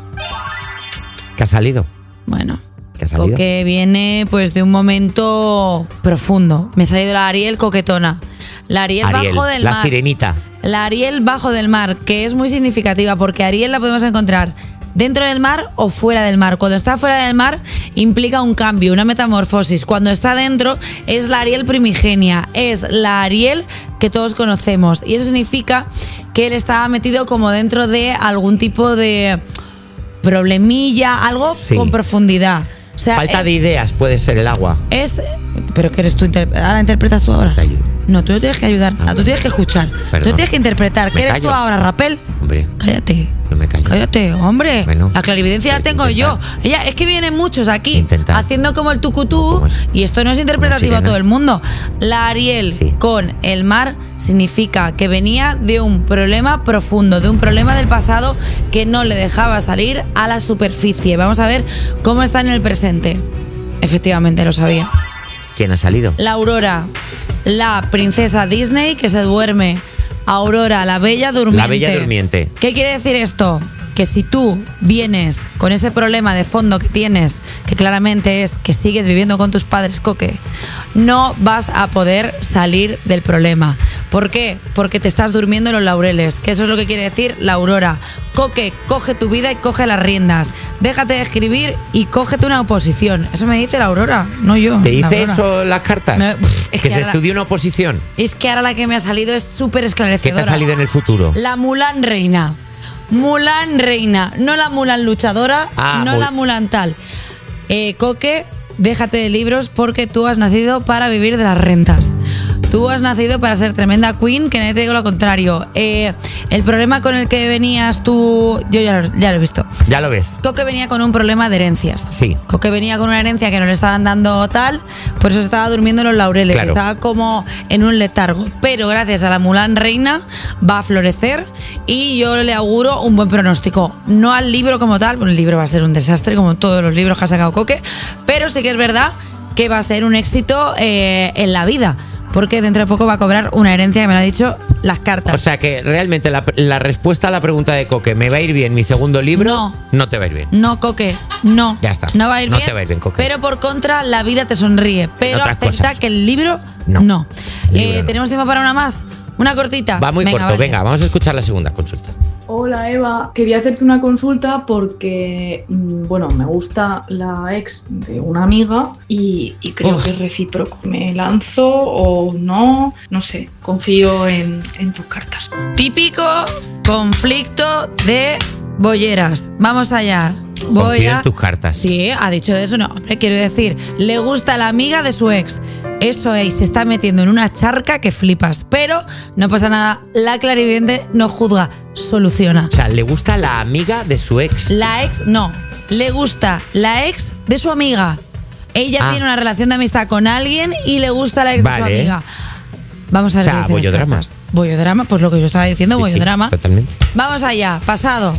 ¿Qué ha salido? Bueno. ¿Qué ha salido? Coque viene pues de un momento profundo. Me ha salido la Ariel coquetona. La Ariel bajo del la mar. sirenita. La Ariel bajo del mar, que es muy significativa porque Ariel la podemos encontrar dentro del mar o fuera del mar. Cuando está fuera del mar implica un cambio, una metamorfosis. Cuando está dentro es la Ariel primigenia, es la Ariel que todos conocemos. Y eso significa que él estaba metido como dentro de algún tipo de problemilla, algo con profundidad. O sea, Falta de ideas puede ser el agua. Pero que eres tú, ahora interpretas tú ahora. Te ayudo. No, tú no tienes que ayudar, tú tienes que escuchar. Perdón. Tú tienes que interpretar. ¿Qué eres tú ahora, Rapel? Hombre. Cállate. No me callo. Cállate, hombre. Bueno, la clarividencia la tengo yo. Es que vienen muchos aquí haciendo como el tucutú y esto no es interpretativo a todo el mundo. La Ariel con el mar significa que venía de un problema profundo, de un problema del pasado que no le dejaba salir a la superficie. Vamos a ver cómo está en el presente. Efectivamente, lo sabía. ¿Quién ha salido? La Aurora, la princesa Disney que se duerme. Aurora, la bella durmiente. La bella durmiente. ¿Qué quiere decir esto? Que si tú vienes con ese problema de fondo que tienes, que claramente es que sigues viviendo con tus padres, Coque, no vas a poder salir del problema. ¿Por qué? Porque te estás durmiendo en los laureles, que eso es lo que quiere decir la Aurora. Coque, coge tu vida y coge las riendas. Déjate de escribir y cógete una oposición. Eso me dice la Aurora, no yo. ¿Te dice eso las cartas? Es que se ahora estudie una oposición. Es que ahora la que me ha salido es súper ¿Qué esclarecedora. te ha salido en el futuro? La Mulan Reina. Mulan Reina, no la Mulan luchadora, no la Mulan tal. Coque, déjate de libros porque tú has nacido para vivir de las rentas. Tú has nacido para ser tremenda queen, que nadie te diga lo contrario. El problema con el que venías tú, yo ya lo he visto. Ya lo ves. Coque venía con un problema de herencias. Sí. Coque venía con una herencia que no le estaban dando tal, por eso estaba durmiendo en los laureles, Claro. estaba como en un letargo. Pero gracias a la Mulan Reina va a florecer y yo le auguro un buen pronóstico. No al libro como tal, bueno, el libro va a ser un desastre como todos los libros que ha sacado Coque, pero sí que es verdad que va a ser un éxito en la vida. Porque dentro de poco va a cobrar una herencia que me lo ha dicho las cartas. O sea que realmente la respuesta a la pregunta de Coque, ¿me va a ir bien mi segundo libro? No te va a ir bien. No, Coque, no. Ya está. No va a ir bien. No te va a ir bien, Coque. Pero por contra, la vida te sonríe. Pero otras acepta cosas. que el libro no. ¿Tenemos tiempo para una más? Una cortita. Va muy corto. vale. Venga, vamos a escuchar la segunda consulta. Hola Eva, quería hacerte una consulta porque, bueno, me gusta la ex de una amiga y creo que es recíproco. ¿Me lanzo o no? No sé, confío en tus cartas. Típico conflicto de bolleras. Vamos allá. Confío en tus cartas. Sí, ha dicho eso. No, hombre, quiero decir, le gusta la amiga de su ex. Eso es, se está metiendo en una charca que flipas. Pero no pasa nada, la clarividente no juzga, soluciona. O sea, le gusta la amiga de su ex. La ex, no. Le gusta la ex de su amiga. Ella tiene una relación de amistad con alguien y le gusta la ex de su amiga. Vamos a ver. O sea, qué dicen las bollodrama. cartas. Bollodrama, pues lo que yo estaba diciendo, Sí, bollodrama. sí, totalmente. Vamos allá, pasado.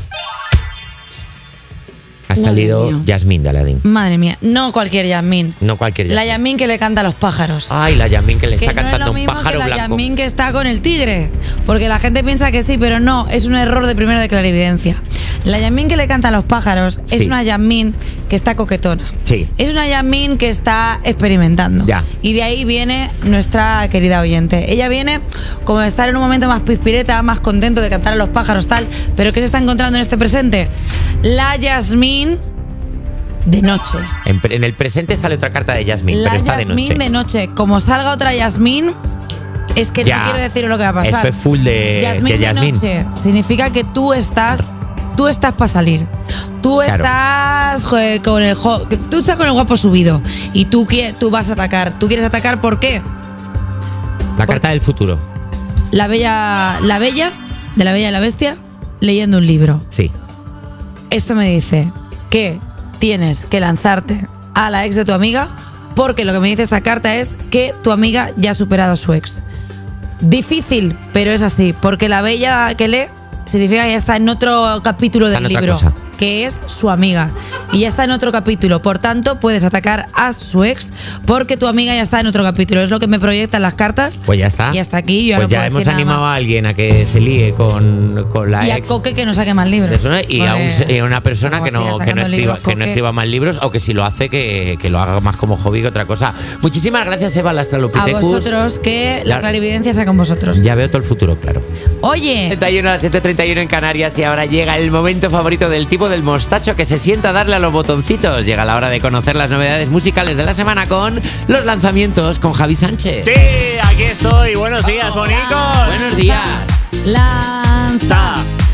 Ha salido mía. Yasmín de Aladdin. Madre mía, no cualquier Yasmín. No cualquier La Yasmín. Yasmín que le canta a los pájaros. Ay, la Yasmín que le Que está no es cantando lo un mismo pájaro que la blanco. Yasmín que está con el tigre. Porque la gente piensa que sí, pero no. Es un error de primero de clarividencia. La Yasmín que le canta a los pájaros es Sí. una Yasmín que está coquetona. Sí. Es una Yasmín que está experimentando. Ya. Y de ahí viene nuestra querida oyente. Ella viene como de estar en un momento más pispireta, más contento de cantar a los pájaros, tal. Pero ¿qué se está encontrando en este presente? La Yasmín de noche. En el presente sale otra carta de Yasmín, La pero está Yasmín de noche. de noche. Como salga otra Yasmín, es que Ya. no quiero deciros lo que va a pasar. Eso es full de Yasmín de Yasmín. noche significa que tú estás para salir. Tú Claro. estás con el guapo subido y tú vas a atacar. ¿Tú quieres atacar por qué? La carta del futuro. La Bella de La Bella y la Bestia leyendo un libro. Sí. Esto me dice que tienes que lanzarte a la ex de tu amiga, porque lo que me dice esta carta es que tu amiga ya ha superado a su ex. Difícil, pero es así, porque la Bella que lee significa que ya está en otro capítulo Está del en otra libro, cosa. que es su amiga, y ya está en otro capítulo. Por tanto, puedes atacar a su ex porque tu amiga ya está en otro capítulo. Es lo que me proyectan las cartas. Pues ya está. Y hasta aquí yo Pues no ya puedo hemos decir nada animado más. a alguien a que se líe con la Y a ex. Coque que no saque más libros. Eso, y a una persona como que no, siga que no sacando libros, escriba, Coque. más libros, o que si lo hace que lo haga más como hobby que otra cosa. Muchísimas gracias, Eva, la A Astralopithecus. vosotros, que la Ya- clarividencia sea con vosotros. Ya veo todo el futuro, claro. Oye, 31 a las 7:31 en Canarias, y ahora llega el momento favorito del tipo del mostacho que se sienta a darle a los botoncitos. Llega la hora de conocer las novedades musicales de la semana con los lanzamientos con Javi Sánchez. Sí, aquí estoy. Buenos días, bonicos. Buenos días. lanza.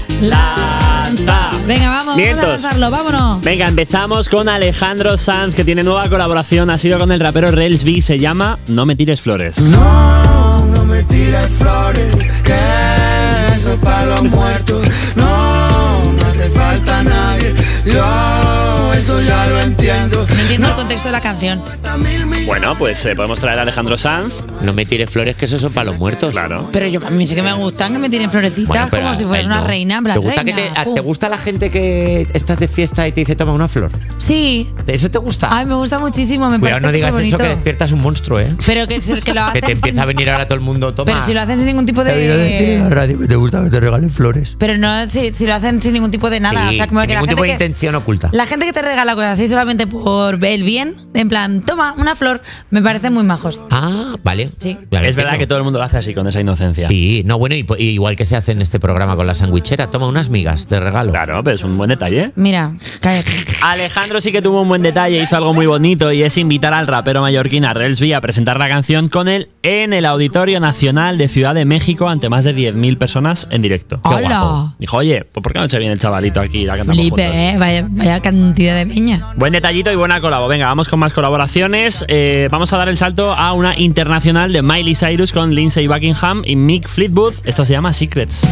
Venga, vamos a Vientos. lanzarlo, vámonos. Venga, empezamos con Alejandro Sanz, que tiene nueva colaboración. Ha sido con el rapero Rels B. Se llama No me tires flores. No me tires flores, que eso es para los muertos. No hace falta nadie, yo eso ya lo entiendo. No entiendo el contexto de la canción. Bueno, pues podemos traer a Alejandro Sanz. No me tires flores, que esos son para los muertos. Claro. Pero a mí sí que me gustan que me tiren florecitas, Bueno, pero como si a fueras él una no. reina. En plan, ¿Te gusta, reina, ¿Te gusta la gente que estás de fiesta y te dice toma una flor? Sí. ¿Eso te gusta? Ay, me gusta muchísimo, me Cuidado, parece no digas superbonito. eso, que despiertas un monstruo, ¿eh? Pero que lo Que hacen te empieza a venir ahora todo el mundo, toma. Pero si lo hacen sin ningún tipo Te he oído decir en la de... radio que te gusta que te regalen flores. Pero no, si lo hacen sin ningún tipo de nada. Sí, O sea, como sin que la ningún gente tipo de que... intención oculta. La gente que te regala cosas así solamente por el bien, en plan, toma una flor, me parecen muy majos. Ah, vale. Sí. Vale, Es verdad entiendo. que todo el mundo lo hace así, con esa inocencia. Sí, no, bueno, y igual que se hace en este programa con la sandwichera, toma unas migas de regalo. Claro, pero es un buen detalle. Mira, cállate. Alejandro sí que tuvo un buen detalle, hizo algo muy bonito, y es invitar al rapero mallorquín Rels B a presentar la canción con él en el Auditorio Nacional de Ciudad de México ante más de 10.000 personas en directo. Qué ¡Hola! guapo. Dijo, oye, pues ¿por qué no se viene el chavalito aquí y la cantamos Flipe, juntos? vaya cantidad de peña. Buen detallito y buena colabo. Venga, vamos con más colaboraciones. Vamos a dar el salto a una internacional de Miley Cyrus con Lindsey Buckingham y Mick Fleetwood. Esto se llama Secrets.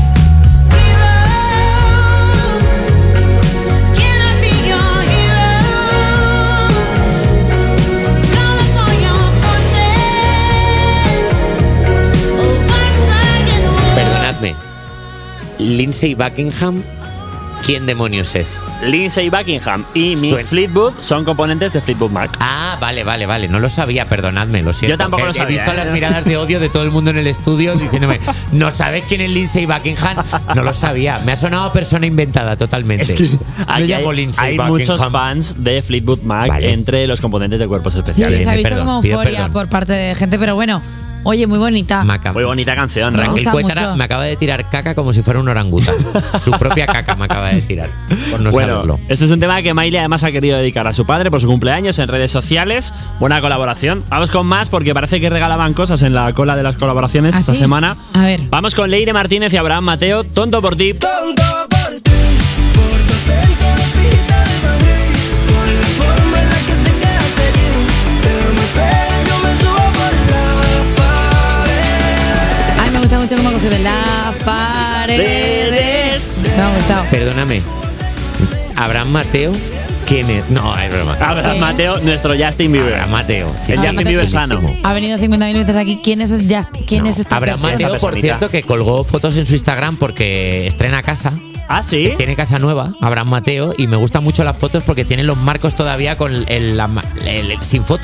Perdonadme. Lindsey Buckingham, ¿quién demonios es? Lindsey Buckingham y Mick Fleetwood son componentes de Fleetwood Mac. Ah, vale. No lo sabía, perdonadme, lo siento. Yo tampoco lo He sabía, visto ¿eh? las miradas de odio de todo el mundo en el estudio diciéndome, ¿no sabes quién es Lindsey Buckingham? No lo sabía. Me ha sonado persona inventada totalmente. Es que Me aquí llamo Lindsey hay Buckingham. muchos fans de Fleetwood Mac Vale. entre los componentes de Cuerpos Sí, Especiales. se ha visto perdón, como pido euforia perdón. por parte de gente, pero bueno, oye, muy bonita. Maca. Muy bonita canción, ¿no? Me Raquel gusta Cuétara mucho. me acaba de tirar caca como si fuera un orangután. Su propia caca me acaba de tirar, por no Bueno, saberlo. este es un tema que Miley además ha querido dedicar a su padre por su cumpleaños en redes sociales. Buena colaboración. Vamos con más porque parece que regalaban cosas en la cola de las colaboraciones ¿Ah, esta sí? semana. A ver. Vamos con Leire Martínez y Abraham Mateo. Tonto por ti. Tonto por ti, por tu acento de pita de Madrid, por la forma en la que te quedas allí. Pero me espera y yo me subo por la pared. Ay, me gusta mucho cómo ha cogido las paredes. Me ha gustado. Perdóname. Abraham Mateo, ¿quién es? No, es broma. Abraham ¿Qué? Mateo, nuestro Justin Bieber. Abraham Mateo. Sí, El Justin Bieber sano. Ha venido 50.000 veces aquí. ¿Quién es esta Abraham persona? Mateo, por personita. cierto, que colgó fotos en su Instagram porque estrena casa. Ah, sí. Tiene casa nueva, Abraham Mateo, y me gustan mucho las fotos porque tiene los marcos todavía con el sin foto.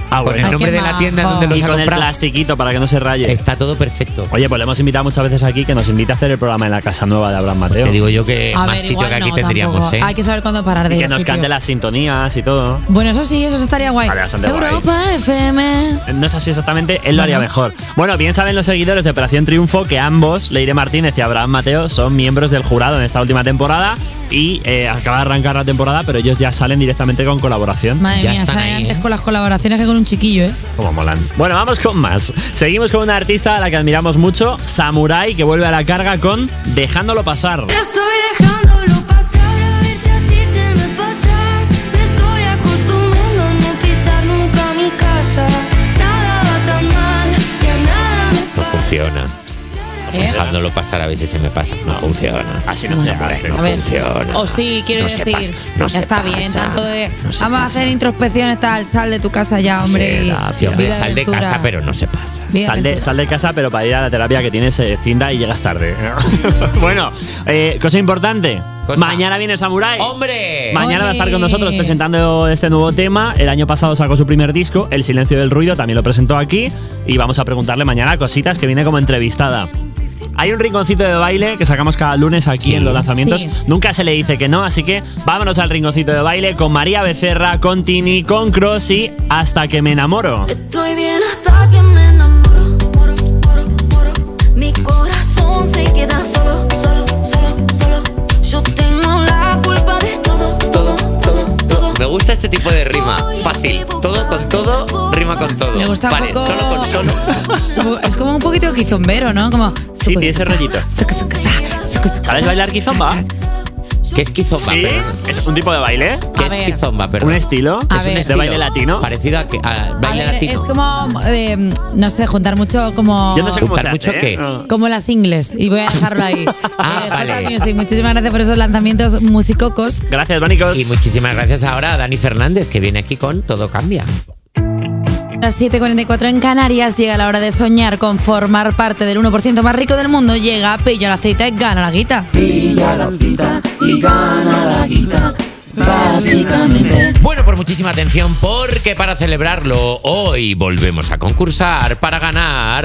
Con el nombre de la tienda donde los y ha con el comprado. plastiquito para que no se raye. Está todo perfecto. Oye, pues le hemos invitado muchas veces aquí que nos invita a hacer el programa en la casa nueva de Abraham Mateo. Te digo yo que A más ver, sitio igual que aquí no, tendríamos, tampoco. ¿eh? Hay que saber cuándo parar de Y ir que a nos sitio. cante las sintonías y todo. Bueno, eso sí, eso estaría guay. Estaría bastante guay. Europa FM. No es así exactamente, él lo haría mejor. Bueno, bien saben los seguidores de Operación Triunfo que ambos, Leire Martínez y Abraham Mateo, son miembros del jurado en esta última temporada y acaba de arrancar la temporada, pero ellos ya salen directamente con colaboración. Madre mía, salen antes con las colaboraciones que con un chiquillo, ¿eh? Como molan. Bueno, vamos con más. Seguimos con una artista a la que admiramos mucho, Samurai, que vuelve a la carga con Dejándolo pasar. Estoy dejándolo pasar, a ver si así se me pasa. Me estoy acostumbrando a no pisar nunca mi casa. Nada va tan mal, ya nada me No funciona. Dejándolo pasar a veces se me pasa. No funciona. Así no se hace. No A ver, funciona. O sí, quiero No se decir, pasa, no ya se está pasa, bien, tanto de no se vamos a hacer introspecciones, tal, sal de tu casa ya, hombre. Sí, hombre, vida sal de aventura. casa, pero no se pasa. Vida aventura. Sal de casa, pero para ir a la terapia que tienes cinta y llegas tarde. Bueno, cosa importante. Mañana viene Samurai. ¡Hombre! Mañana va a estar con nosotros presentando este nuevo tema. El año pasado sacó su primer disco, El silencio del ruido, también lo presentó aquí. Y vamos a preguntarle mañana cositas, que viene como entrevistada. Hay un rinconcito de baile que sacamos cada lunes aquí en los lanzamientos. Sí. Nunca se le dice que no, así que vámonos al rinconcito de baile con María Becerra, con Tini, con Cross y Hasta que me enamoro. Estoy bien hasta que me enamoro. Mi corazón se queda solo, solo, solo, solo. Yo tengo la culpa de todo, todo, todo, todo. Me gusta este tipo de rima. Fácil. Todo con todo, rima con todo. Me gusta un vale, poco- solo con solo. Es como un poquito quizombero, ¿no? Como Sí, tiene ese rollito. ¿Sabes bailar quizomba? ¿Qué es quizomba? Sí, Perdón. es un tipo de baile. ¿Qué A es ver. quizomba? Perdón. Un estilo. A Es ver. un estilo de baile latino. Parecido a A baile ver, latino. es como, no sé, juntar mucho como... Yo no sé cómo se ¿Juntar hace. mucho qué? No. Como las ingles. Y voy a dejarlo ahí. Vale. Jota Music, muchísimas gracias por esos lanzamientos musicocos. Gracias, Bánicos. Y muchísimas gracias ahora a Dani Fernández, que viene aquí con Todo Cambia. Las 7:44 en Canarias, llega la hora de soñar con formar parte del 1% más rico del mundo. Llega, pilla la cita y gana la guita. Pilla la cita y gana la guita, básicamente. Bueno, por muchísima atención, porque para celebrarlo hoy volvemos a concursar para ganar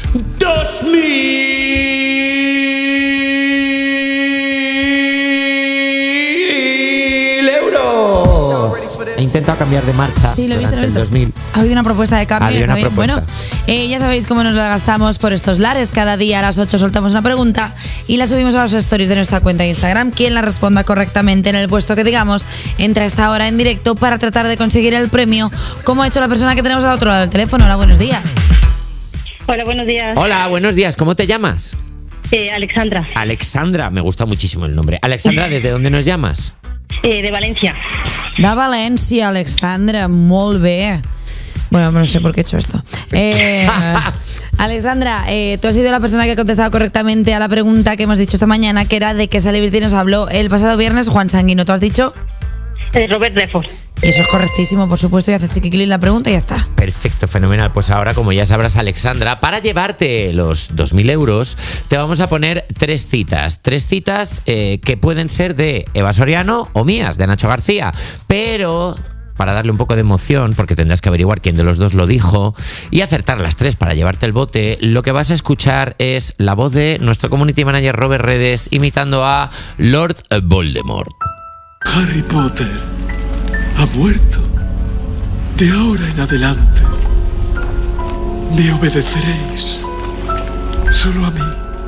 2.000 euros. He intentado cambiar de marcha Sí, lo he visto, durante lo he el visto. 2000. Ha habido una propuesta de cambio. Ha habido está una bien. propuesta. Bueno, ya sabéis cómo nos la gastamos por estos lares. Cada día a las 8 soltamos una pregunta y la subimos a los stories de nuestra cuenta de Instagram. Quien la responda correctamente en el puesto que digamos entra a esta hora en directo para tratar de conseguir el premio, como ha hecho la persona que tenemos al otro lado del teléfono. Hola, buenos días. Hola, buenos días. Hola, buenos días. ¿Cómo te llamas? Alexandra, Alexandra. Me gusta muchísimo el nombre. Alexandra, ¿desde dónde nos llamas? de Valencia. Da València, Alexandra, molt bé. Bueno, no sé por qué he hecho esto. Alexandra, tú has sido la persona que ha contestado correctamente a la pregunta que hemos dicho esta mañana, que era de qué celebrity nos habló el pasado viernes Juan Sanguino. ¿Tú has dicho? Robert Redford. Y eso es correctísimo, por supuesto, y haces chiquiclín la pregunta y ya está. Perfecto, fenomenal. Pues ahora, como ya sabrás, Alexandra, para llevarte los 2.000 euros, te vamos a poner tres citas. Tres citas que pueden ser de Eva Soriano o mías, de Nacho García. Pero para darle un poco de emoción, porque tendrás que averiguar quién de los dos lo dijo, y acertar las tres para llevarte el bote, lo que vas a escuchar es la voz de nuestro community manager Robert Redes imitando a Lord Voldemort. Harry Potter ha muerto. De ahora en adelante me obedeceréis. Solo a mí.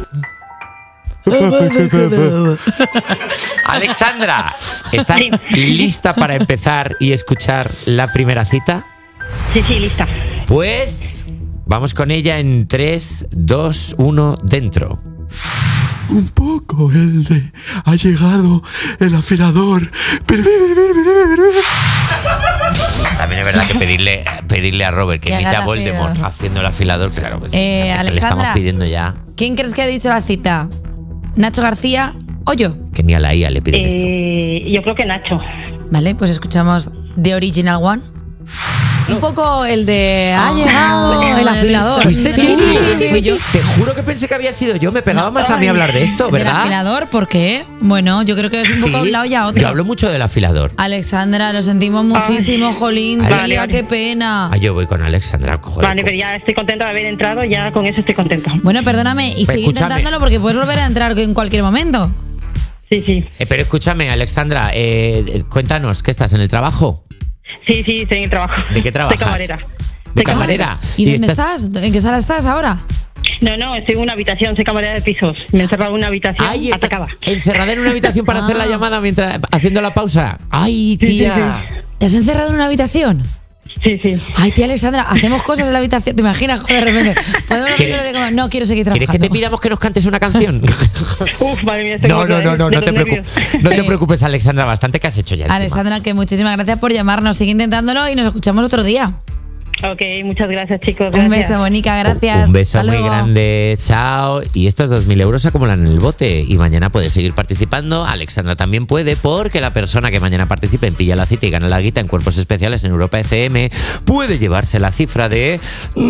Alexandra, ¿estás lista para empezar y escuchar la primera cita? Sí, lista. Pues vamos con ella en 3, 2, 1, dentro. Un poco el de ha llegado el afilador. También es verdad que pedirle a Robert que Que imite haga a el Voldemort afilador. haciendo el afilador, claro, pues, le Alexandra. estamos pidiendo ya. ¿Quién crees que ha dicho la cita? ¿Nacho García o yo? Que ni a la IA le piden esto. Yo creo que Nacho. Vale, pues escuchamos The Original One. Un poco el de ha llegado el afilador. ¿Fuiste tú? Fui yo. Te juro que pensé que había sido yo. Me pegaba más a mí hablar de esto, ¿Del ¿verdad? afilador? ¿Por qué? Bueno, yo creo que es un poco a un lado y a otro. Yo hablo mucho del afilador. Alexandra, lo sentimos muchísimo, jolín. Vale, Tía, qué pena. Ah, yo voy con Alexandra. Joder. Vale, pero ya estoy contenta de haber entrado, ya con eso estoy contenta. Bueno, perdóname, y sigue Escúchame. intentándolo porque puedes volver a entrar en cualquier momento. Sí, sí. Pero escúchame, Alexandra, cuéntanos, ¿qué estás en el trabajo? Sí, sí, estoy en el trabajo. ¿De qué trabajas? De camarera. ¿De camarera? ¿Y dónde estás? ¿En qué sala estás ahora? No, estoy en una habitación, soy camarera de pisos. Me he encerrado en una habitación atacada. Encerrada en una habitación para hacer la llamada mientras haciendo la pausa. ¡Ay, tía! ¿Te has encerrado en una habitación? Sí, sí. Ay, tía Alexandra, hacemos cosas en la habitación. ¿Te imaginas? Joder, de repente. ¿Podemos no quiero seguir trabajando. ¿Quieres que te pidamos que nos cantes una canción? Uf, madre mía, estoy No loca, te de los preocupes. No te preocupes, Alexandra, bastante que has hecho ya. encima. Alexandra, que muchísimas gracias por llamarnos. Sigue intentándolo y nos escuchamos otro día. Ok, muchas gracias, chicos. Un beso, Mónica, gracias. Un beso Hasta muy luego. grande, chao. Y estos 2.000 euros se acumulan en el bote. Y mañana puedes seguir participando. Alexandra también puede, porque la persona que mañana participe en Pilla la Cita y gana la guita en Cuerpos Especiales en Europa FM puede llevarse la cifra de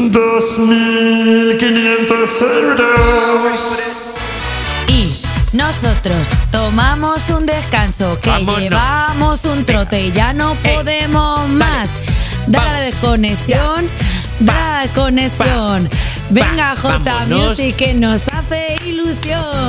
2.500 euros. Y nosotros tomamos un descanso, que Vámonos. llevamos un trote y ya no podemos más. Dale a la desconexión, dale a la desconexión. Venga, J vámonos. Music, que nos hace ilusión.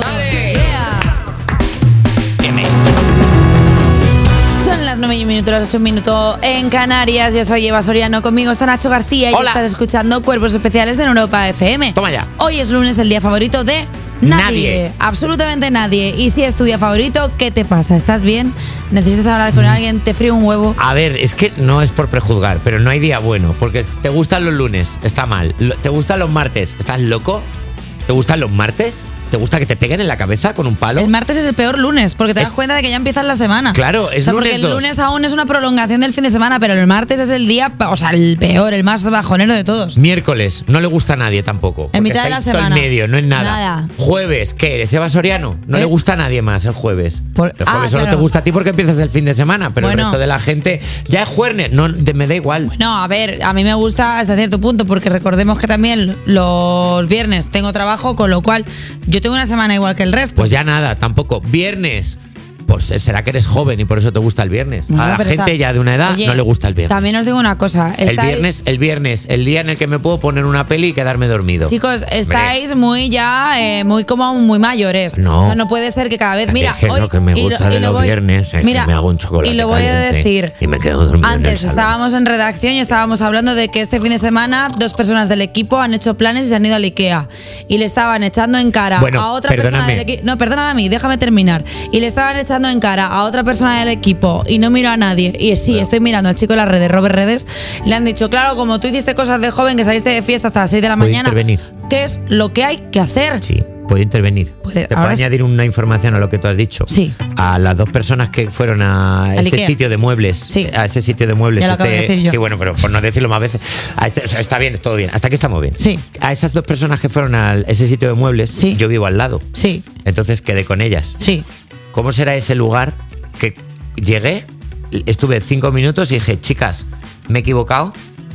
Son las 9:01, las 8:00 en Canarias. Yo soy Eva Soriano, conmigo está Nacho García y Hola. estás escuchando Cuerpos Especiales en Europa FM. Toma ya. Hoy es lunes, el día favorito de nadie. Absolutamente nadie. Y si es tu día favorito, ¿qué te pasa? ¿Estás bien? ¿Necesitas hablar con alguien? ¿Te frío un huevo? A ver, es que no es por prejuzgar, pero no hay día bueno. Porque te gustan los lunes, está mal. ¿Te gustan los martes? ¿Estás loco? ¿Te gustan los martes? ¿Te gusta que te peguen en la cabeza con un palo? El martes es el peor lunes, porque te das cuenta de que ya empieza la semana. Claro, es porque lunes el 2. lunes aún es una prolongación del fin de semana, pero el martes es el día, o sea, el peor, el más bajonero de todos. Miércoles, no le gusta a nadie tampoco. En porque mitad de está la ahí todo semana. el medio, no es nada. Nada. Jueves, ¿qué eres? Eva Soriano. No le gusta a nadie más el jueves. El jueves solo claro. te gusta a ti porque empiezas el fin de semana, pero Bueno. el resto de la gente ya es jueves. No, me da igual. No, a ver, a mí me gusta hasta cierto punto, porque recordemos que también los viernes tengo trabajo, con lo cual yo tengo una semana igual que el resto. Pues ya nada, tampoco. Viernes. Pues será que eres joven y por eso te gusta el viernes. No, a la pero gente está- ya de una edad Oye, no le gusta el viernes. También os digo una cosa. El viernes, el día en el que me puedo poner una peli y quedarme dormido. Chicos, estáis muy ya, muy mayores. No. O sea, no puede ser que cada vez, mira, Dije, hoy lo que me y lo- gusta y de lo los voy- viernes es mira, que me hago un chocolate y lo voy a caliente decir. y me quedo dormido en el Antes salón. estábamos en redacción y estábamos hablando de que este fin de semana 2 personas del equipo han hecho planes y se han ido al IKEA. Y le estaban echando en cara Bueno, a otra persona perdóname. del equipo. No, perdóname a mí, déjame terminar. Y le estaban echando en cara a otra persona del equipo y no miro a nadie. Y sí, estoy mirando al chico de las redes, Robert Redes. Le han dicho, claro, como tú hiciste cosas de joven, que saliste de fiesta hasta las 6 de la ¿Puedo mañana, intervenir? ¿qué es lo que hay que hacer? Sí, puedo intervenir. Puede- ¿Te puedo ahora añadir una información a lo que tú has dicho? Sí. A las 2 personas que fueron a Al ese Ikea. sitio de muebles. Sí. A ese sitio de muebles. Ya lo acabo de decir yo. Sí, bueno, pero por no decirlo más veces. O sea, está bien, todo bien. Hasta aquí estamos bien. Sí. A esas 2 personas que fueron a ese sitio de muebles, yo vivo al lado. Sí. Entonces quedé con ellas. Sí. ¿Cómo será ese lugar que llegué, estuve 5 minutos y dije, chicas, me he equivocado?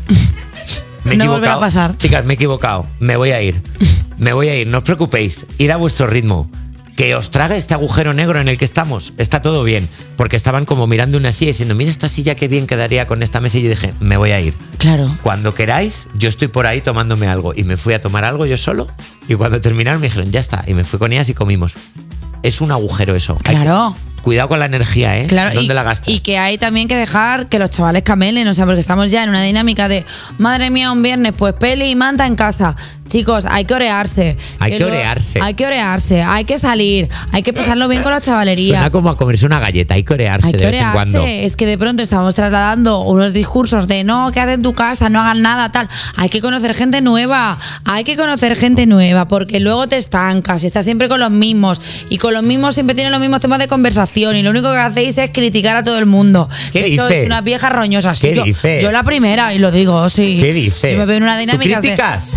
No volverá a pasar. Chicas, me he equivocado. Me voy a ir. Me voy a ir. No os preocupéis. Ir a vuestro ritmo. Que os trague este agujero negro en el que estamos. Está todo bien. Porque estaban como mirando una silla diciendo, mira esta silla qué bien quedaría con esta mesa. Y yo dije, me voy a ir. Claro. Cuando queráis, yo estoy por ahí tomándome algo. Y me fui a tomar algo yo solo. Y cuando terminaron me dijeron, ya está. Y me fui con ellas y comimos. Es un agujero eso. Claro. Cuidado con la energía, ¿eh? Claro, ¿Dónde y, la gastas? y que hay también que dejar que los chavales camelen, o sea, porque estamos ya en una dinámica de, madre mía, un viernes, pues peli y manta en casa. Chicos, hay que orearse. Hay que orearse. Hay que orearse, hay que salir, hay que pasarlo bien con las chavalerías. Suena como a comerse una galleta. Hay que orearse Hay que de vez en cuando. orearse. Es que de pronto estamos trasladando unos discursos de no, quédate en tu casa, no hagan nada, tal. Hay que conocer gente nueva. Hay que conocer gente nueva, porque luego te estancas y estás siempre con los mismos. Y con los mismos siempre tienen los mismos temas de conversación. Y lo único que hacéis es criticar a todo el mundo. ¿Qué Esto dices? es unas viejas roñosas. ¿Qué yo, dices? yo la primera, y lo digo, sí. ¿Qué dices? Yo me veo en una ¿Tú dinámica de. criticas?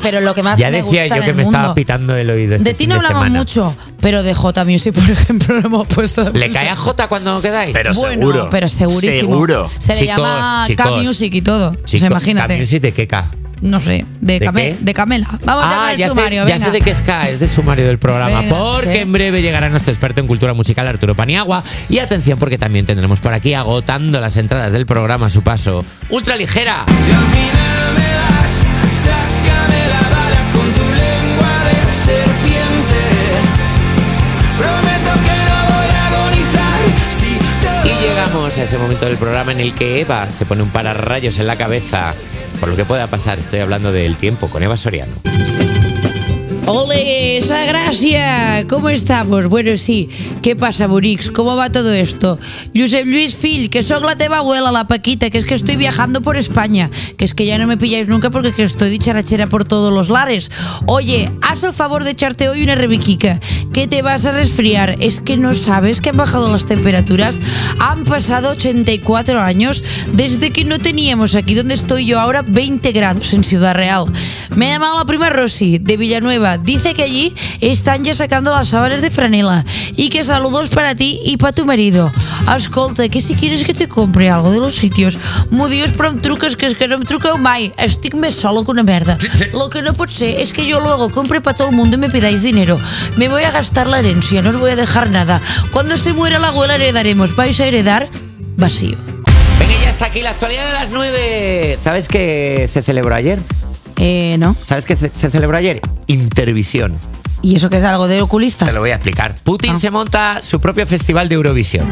pero lo que más Ya me decía gusta yo en que el me estaba mundo. pitando el oído. De ti no hablamos mucho, pero de J Music, por ejemplo, lo hemos puesto. ¿Le cae a J cuando quedáis? Pero bueno, seguro. pero segurísimo. Seguro. Se le llama K-Music y todo. O sea, imagínate. ¿K-Music de qué K? No sé, de Camela. Vamos ya con el sumario, ya venga. sé de qué es K, es del sumario del programa. Venga, porque ¿sí? en breve llegará nuestro experto en cultura musical, Arturo Paniagua. Y atención, porque también tendremos por aquí, agotando las entradas del programa a su paso, Ultra Ligera. Si al final me das, sácame la bala con tu lengua de serpiente. Prometo que no voy a agonizar si te... Y llegamos a ese momento del programa en el que Eva se pone un pararrayos en la cabeza por lo que pueda pasar. Estoy hablando del tiempo con Eva Soriano. ¡Ole, esa gracia! ¿Cómo estamos? Bueno, sí. ¿Qué pasa, Burix? ¿Cómo va todo esto? Josep Luis Fill, que soy la teva abuela, la Paquita, que es que estoy viajando por España, que es que ya no me pilláis nunca porque es que estoy dicharachera por todos los lares. Oye, haz el favor de echarte hoy una rebequica, que te vas a resfriar. Es que no sabes que han bajado las temperaturas. Han pasado 84 años desde que no teníamos aquí donde estoy yo ahora 20 grados en Ciudad Real. Me ha llamado la prima Rosy de Villanueva. Dice que allí están ya sacando las sábanas de franela y que saludos para ti y para tu marido. Escolta, que si quieres que te compre algo de los sitios, m'ho dius però em truques, que és que no em truqueu mai. Estic més sola que una merda. Lo que no pot ser es que yo luego compre para todo el mundo y me pidáis dinero. Me voy a gastar la herencia, no os voy a dejar nada. Cuando se muera la abuela heredaremos. Vais a heredar vacío. Venga, ya está aquí la actualidad de las 9. ¿Sabes qué se celebró ayer? No. ¿Sabes qué se celebró ayer? Intervisión. ¿Y eso que es algo de oculistas? Te lo voy a explicar. Putin se monta su propio festival de Eurovisión.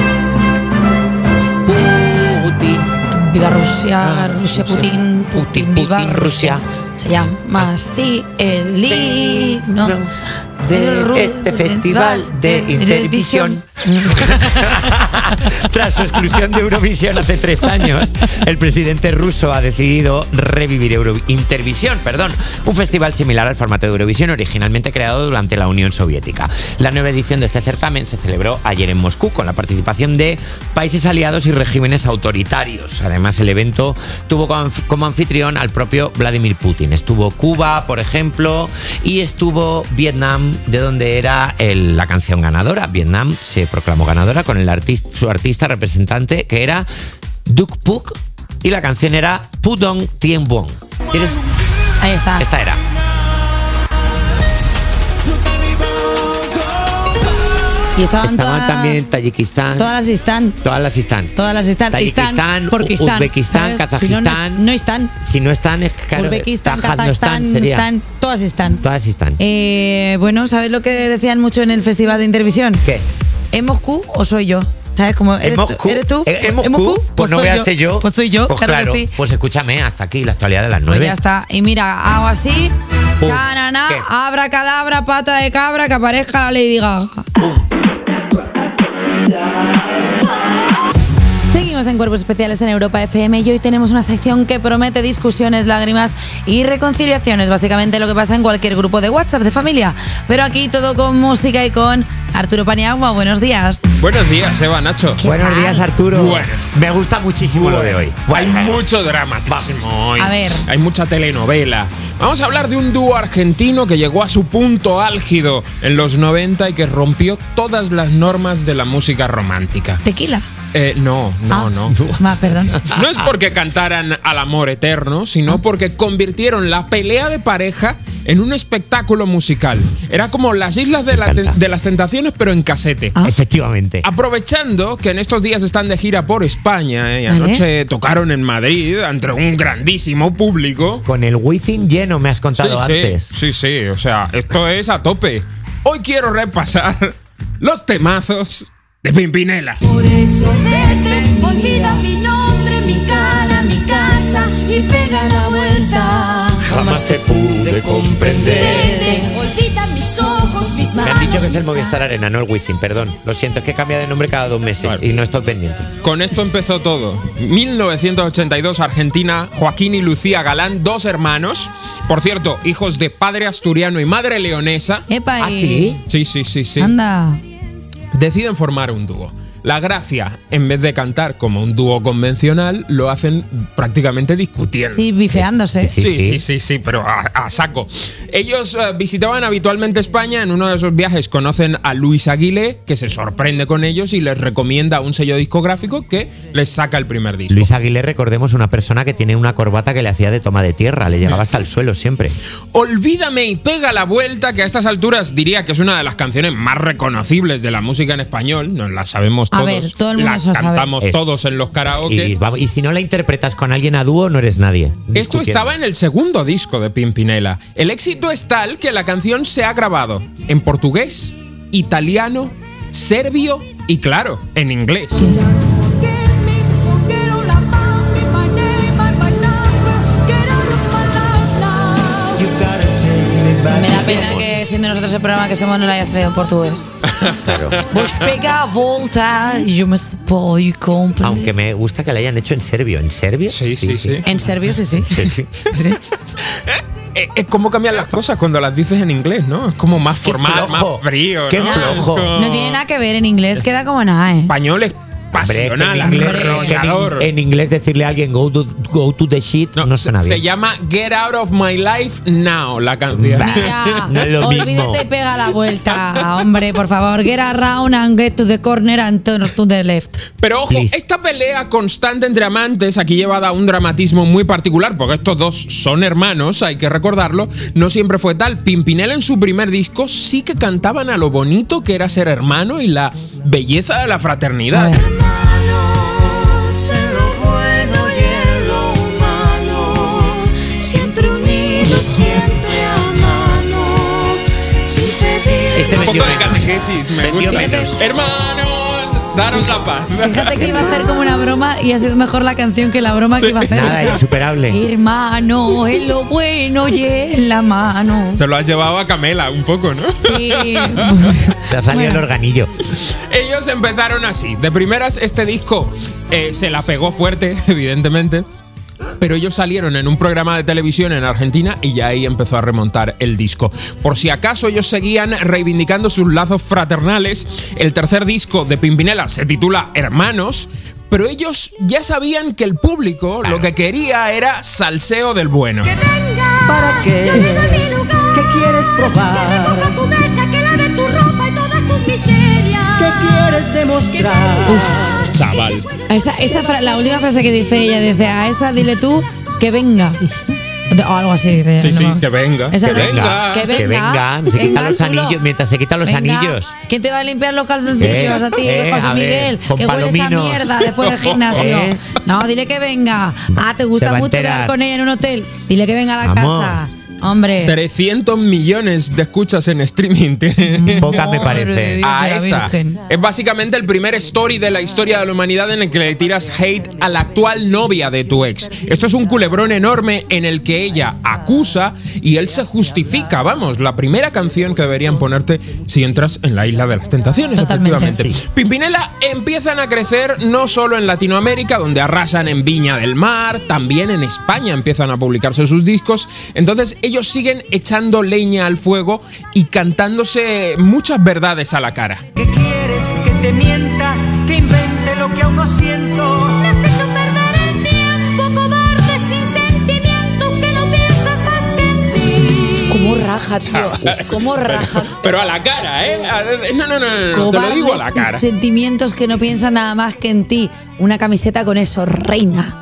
Putin. Viva Rusia, Rusia, Putin, Putin, viva Rusia. Se llama así el himno de este festival de Intervisión. Tras su exclusión de Eurovisión hace 3 años, el presidente ruso ha decidido revivir Intervisión, un festival similar al formato de Eurovisión originalmente creado durante la Unión Soviética. La nueva edición de este certamen se celebró ayer en Moscú con la participación de países aliados y regímenes autoritarios. Además, el evento tuvo como anfitrión al propio Vladimir Putin. Estuvo Cuba, por ejemplo, y estuvo Vietnam, de donde era la canción ganadora. Vietnam se proclamó ganadora con su artista representante, que era Duc Phuc, y la canción era Pudong Tien Buong. ¿Quieres? Ahí está. Esta era. Y estaban también Tayikistán. Todas las están. Tayikistán, Porkistán, Uzbekistán, ¿sabes? Kazajistán. Si no están. Si no están, es que claro, Uzbekistán, Kazajstán Kazajstán, todas están. Todas están. Bueno, ¿sabes lo que decían mucho en el Festival de Intervisión? ¿Qué? ¿En Moscú o soy yo? ¿Sabes cómo eres tú? ¿En Moscú? Pues no voy a ser yo. Pues soy yo, pues claro que sí. Pues escúchame, hasta aquí la actualidad de las 9. Pues ya está. Y mira, hago así. Chanana, abracadabra, pata de cabra, que aparezca la Lady Gaga. Seguimos en Cuerpos Especiales en Europa FM y hoy tenemos una sección que promete discusiones, lágrimas y reconciliaciones. Básicamente lo que pasa en cualquier grupo de WhatsApp de familia. Pero aquí todo con música y con Arturo Paniagua. Buenos días. Buenos días, Eva, Nacho. Buenos días, Arturo. Bueno. Me gusta muchísimo lo de hoy. Hay mucho dramatismo hoy. A ver. Hay mucha telenovela. Vamos a hablar de un dúo argentino que llegó a su punto álgido en los 90 y que rompió todas las normas de la música romántica. ¿Tequila? No. Perdón. No es porque cantaran al amor eterno, sino porque convirtieron la pelea de pareja en un espectáculo musical. Era como las Islas de las Tentaciones, pero en casete. Efectivamente. Aprovechando que en estos días están de gira por España, y anoche tocaron en Madrid ante un grandísimo público. Con el Wizzing lleno, me has contado antes. Sí, o sea, esto es a tope. Hoy quiero repasar los temazos de Pimpinela. Por eso vete, olvida mi nombre, mi cara, mi casa y pega la vuelta. Jamás te pude comprender. Vete, olvida mis ojos, mis Me manos. han dicho que es el Movistar Arena, no el Wizzing, perdón. Lo siento, es que cambia de nombre cada 2 meses y no estoy pendiente. Con esto empezó todo. 1982, Argentina, Joaquín y Lucía Galán, 2 hermanos. Por cierto, hijos de padre asturiano y madre leonesa. Epa, ¿Ah, sí? Sí. Anda. Deciden formar un dúo. La gracia, en vez de cantar como un dúo convencional, lo hacen prácticamente discutiendo. Sí, bifeándose. Sí, pero a saco. Ellos visitaban habitualmente España. En uno de esos viajes conocen a Luis Aguilé, que se sorprende con ellos y les recomienda un sello discográfico que les saca el primer disco. Luis Aguilé, recordemos, una persona que tiene una corbata que le hacía de toma de tierra, le llegaba hasta el suelo siempre. Olvídame y pega la vuelta, que a estas alturas diría que es una de las canciones más reconocibles de la música en español. Nos la sabemos todos. A ver, todo el mundo la se sabe. cantamos todos en los karaoke. Y si no la interpretas con alguien a dúo, no eres nadie. Esto estaba en el segundo disco de Pimpinela. El éxito es tal que la canción se ha grabado en portugués, italiano, serbio y, claro, en inglés. Me da pena que siendo nosotros el programa que somos no lo hayas traído en portugués. Claro. Vos pega a volta y yo me puedo comprender. Aunque me gusta que la hayan hecho en serbio. ¿En serbio? Sí. En serbio, sí. ¿Cómo cambian las cosas cuando las dices en inglés, no? Es como más formal, más frío, ¿no? Qué flojo. No tiene nada que ver, en inglés queda como nada, Español es pasional, arrollador. En inglés decirle a alguien go to the shit no suena bien. Se llama Get Out of My Life Now, la canción. Mira, no es lo olvídate mismo. y pega la vuelta, hombre, por favor. Get around and get to the corner and turn to the left. Pero ojo, esta pelea constante entre amantes, aquí llevada a un dramatismo muy particular, porque estos dos son hermanos, hay que recordarlo, no siempre fue tal. Pimpinela en su primer disco sí que cantaban a lo bonito que era ser hermano y la belleza de la fraternidad. En lo bueno y en lo malo, siempre unidos, siempre a mano, sin pedir. Este Un vendió poco de menos. catequesis, me Vendió gusta. menos. Hermanos, daros la paz. Fíjate que iba a hacer como una broma y ha sido mejor la canción que la broma que iba a hacer. Nada, O sea, insuperable. hermano, en lo bueno y en la mano. Te lo has llevado a Camela un poco, ¿no? Sí. Te ha salido el organillo. Ellos empezaron así. De primeras, este disco se la pegó fuerte, evidentemente. Pero ellos salieron en un programa de televisión en Argentina y ya ahí empezó a remontar el disco. Por si acaso ellos seguían reivindicando sus lazos fraternales, el tercer disco de Pimpinela se titula Hermanos, pero ellos ya sabían que el público lo que quería era salseo del bueno. ¿Para qué? ¿Qué quieres probar? Tu mesa, que lave tu ropa y todas tus miserias. ¿Qué quieres demostrar? Chaval. La última frase que dice ella, dice, a esa dile tú que venga. O algo así. Dice, Sí, no. que venga. Esa Que no. venga. Que venga. Que venga, se quita Venga, los chulo. anillos, mientras se quitan los Venga. anillos. ¿Quién te va a limpiar los calzoncillos a ti, José a ver, Miguel? con Que hueles a palominos. mierda después del gimnasio. No, dile que venga. Ah, ¿te Se gusta va a mucho enterar. quedar con ella en un hotel? Dile que venga a la Vamos. casa. Hombre. 300 millones de escuchas en streaming tiene. Pocas me Madre de parece. Dios. A de la esa. Virgen. Es básicamente el primer story de la historia de la humanidad en el que le tiras hate a la actual novia de tu ex. Esto es un culebrón enorme en el que ella acusa y él se justifica. Vamos, la primera canción que deberían ponerte si entras en la Isla de las Tentaciones, Totalmente. efectivamente. Pimpinela empiezan a crecer no solo en Latinoamérica, donde arrasan en Viña del Mar, también en España empiezan a publicarse sus discos. Entonces ellos siguen echando leña al fuego y cantándose muchas verdades a la cara. ¿Qué quieres que te mienta? Que invente lo que aún no siento. Me has hecho perder el tiempo, cobarde, sin sentimientos, que no piensas más que en ti. ¿Cómo raja, tío? ¿Cómo raja? Pero a la cara, ¿eh? No, te lo digo a la Cobardes cara. sin sentimientos que no piensan nada más que en ti. Una camiseta con eso, reina.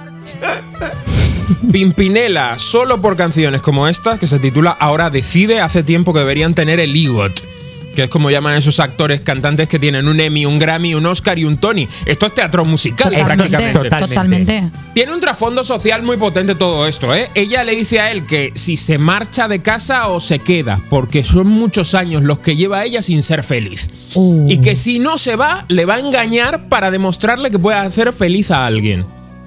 Pimpinela, solo por canciones como esta, que se titula Ahora Decide, hace tiempo que deberían tener el EGOT, que es como llaman esos actores cantantes que tienen un Emmy, un Grammy, un Oscar y un Tony. Esto es teatro musical, prácticamente. Totalmente. Tiene un trasfondo social muy potente todo esto, ¿eh? Ella le dice a él que si se marcha de casa o se queda, porque son muchos años los que lleva ella sin ser feliz. Y que si no se va, le va a engañar para demostrarle que puede hacer feliz a alguien.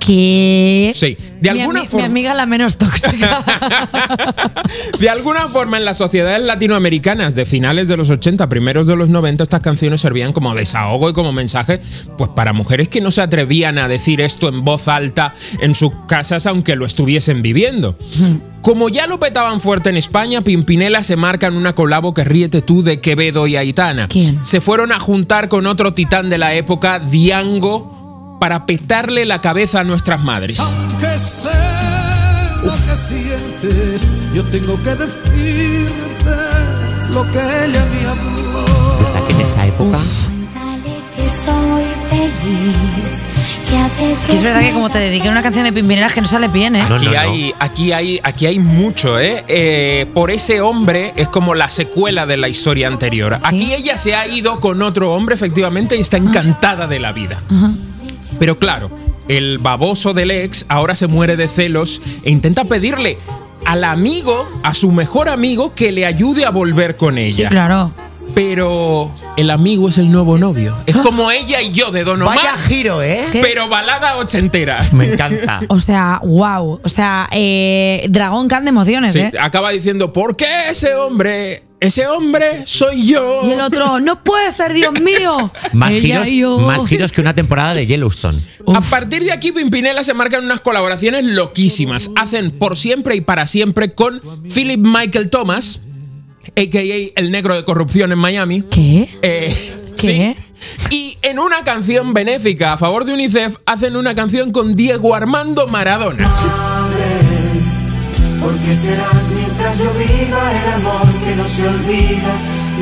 ¿Qué? Sí, de alguna Mi forma. amiga la menos tóxica. De alguna forma, en las sociedades latinoamericanas de finales de los 80, primeros de los 90, estas canciones servían como desahogo y como mensaje, pues para mujeres que no se atrevían a decir esto en voz alta en sus casas, aunque lo estuviesen viviendo. Como ya lo petaban fuerte en España, Pimpinela se marcan una colabo que ríete tú de Quevedo y Aitana. ¿Quién? Se fueron a juntar con otro titán de la época, Diango, para petarle la cabeza a nuestras madres. Que sé lo que sientes, yo tengo que decirte lo que ella me habló. ¿Verdad que en esa época? Que soy feliz, que a veces Es verdad que como te dediquen una canción de Pimpinela que no sale bien, ¿eh? Aquí hay mucho, ¿eh? Por ese hombre es como la secuela de la historia anterior. Aquí ella se ha ido con otro hombre, efectivamente, y está encantada de la vida. Pero claro, el baboso del ex ahora se muere de celos e intenta pedirle al amigo, a su mejor amigo, que le ayude a volver con ella. Sí, claro. Pero el amigo es el nuevo novio. Es como ella y yo de Don Omar. Vaya giro, ¿eh? Pero balada ochentera. Me encanta. O sea, wow. O sea, Dragón Can de emociones, Sí, ¿eh? acaba diciendo, ¿por qué ese hombre? Ese hombre soy yo. Y el otro, no puede ser, Dios mío. Más Ella giros, y yo. más giros que una temporada de Yellowstone. A partir de aquí, Pimpinela se marcan unas colaboraciones loquísimas. Hacen Por Siempre y Para Siempre con Philip Michael Thomas, a.k.a. el negro de corrupción en Miami. ¿Qué? ¿Qué? Sí. Y en una canción benéfica a favor de UNICEF, hacen una canción con Diego Armando Maradona. Porque serás mientras yo viva el amor que no se olvida,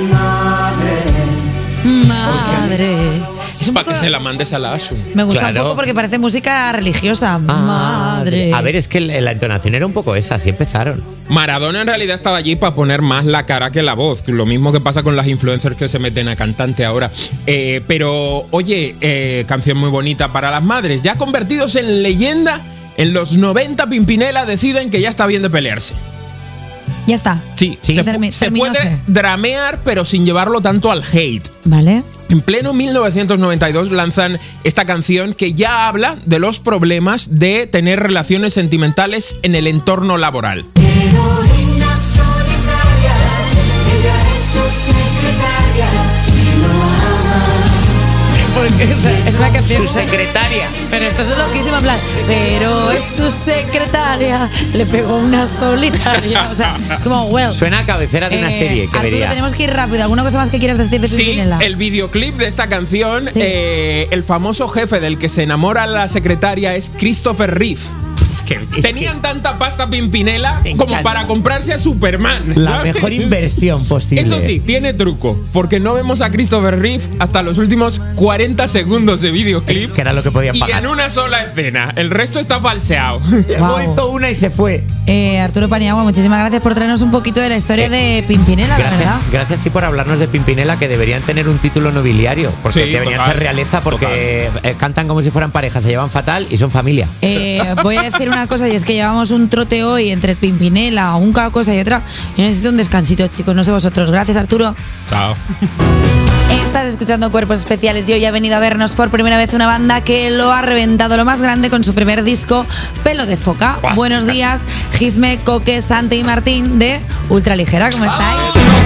Madre. Es un Para poco- que se la mandes a la Asun. Me gusta Claro. un poco porque parece música religiosa. Madre. A ver, es que la entonación era un poco esa, así empezaron. Maradona en realidad estaba allí para poner más la cara que la voz. Lo mismo que pasa con las influencers que se meten a cantante ahora. Pero, oye, canción muy bonita para las madres. Ya convertidos en leyenda, en los 90 Pimpinela deciden que ya está bien de pelearse. Ya está. Sí, se terminóse. puede dramear, pero sin llevarlo tanto al hate. Vale. En pleno 1992 lanzan esta canción que ya habla de los problemas de tener relaciones sentimentales en el entorno laboral. Heroína solitaria, ella es su secretaria, no ama. Porque es una canción. Su secretaria. Pero esto es loquísimo, en plan. Pero es tu secretaria. Le pegó una solitaria. O sea, es como, well. Suena a cabecera de una serie que Arturo, vería. tenemos que ir rápido. ¿Alguna cosa más que quieras decir de Sí, Pimpinela? el videoclip de esta canción, el famoso jefe del que se enamora la secretaria es Christopher Reeve. Tenían tanta pasta Pimpinela como para comprarse a Superman. La ¿sabes? mejor inversión posible. Eso sí, tiene truco, porque no vemos a Christopher Reeve hasta los últimos 40 segundos de videoclip. Que era lo que podían Y pagar. en una sola escena. El resto está falseado. Luego hizo una y se fue. Arturo Paniagua, muchísimas gracias por traernos un poquito de la historia de Pimpinela, la verdad. Gracias sí por hablarnos de Pimpinela, que deberían tener un título nobiliario. Porque Sí, deberían total, ser realeza, porque cantan como si fueran pareja, se llevan fatal y son familia. Voy a decir una cosa, y es que llevamos un trote hoy entre Pimpinela, una cosa y otra, y necesito un descansito, chicos, no sé vosotros. Gracias, Arturo. Chao. Estás escuchando Cuerpos Especiales y hoy ha venido a vernos por primera vez una banda que lo ha reventado lo más grande con su primer disco, Pelo de Foca. Buenos días, Gisme, Coque, Santi y Martín de Ultraligera. ¿Cómo estáis?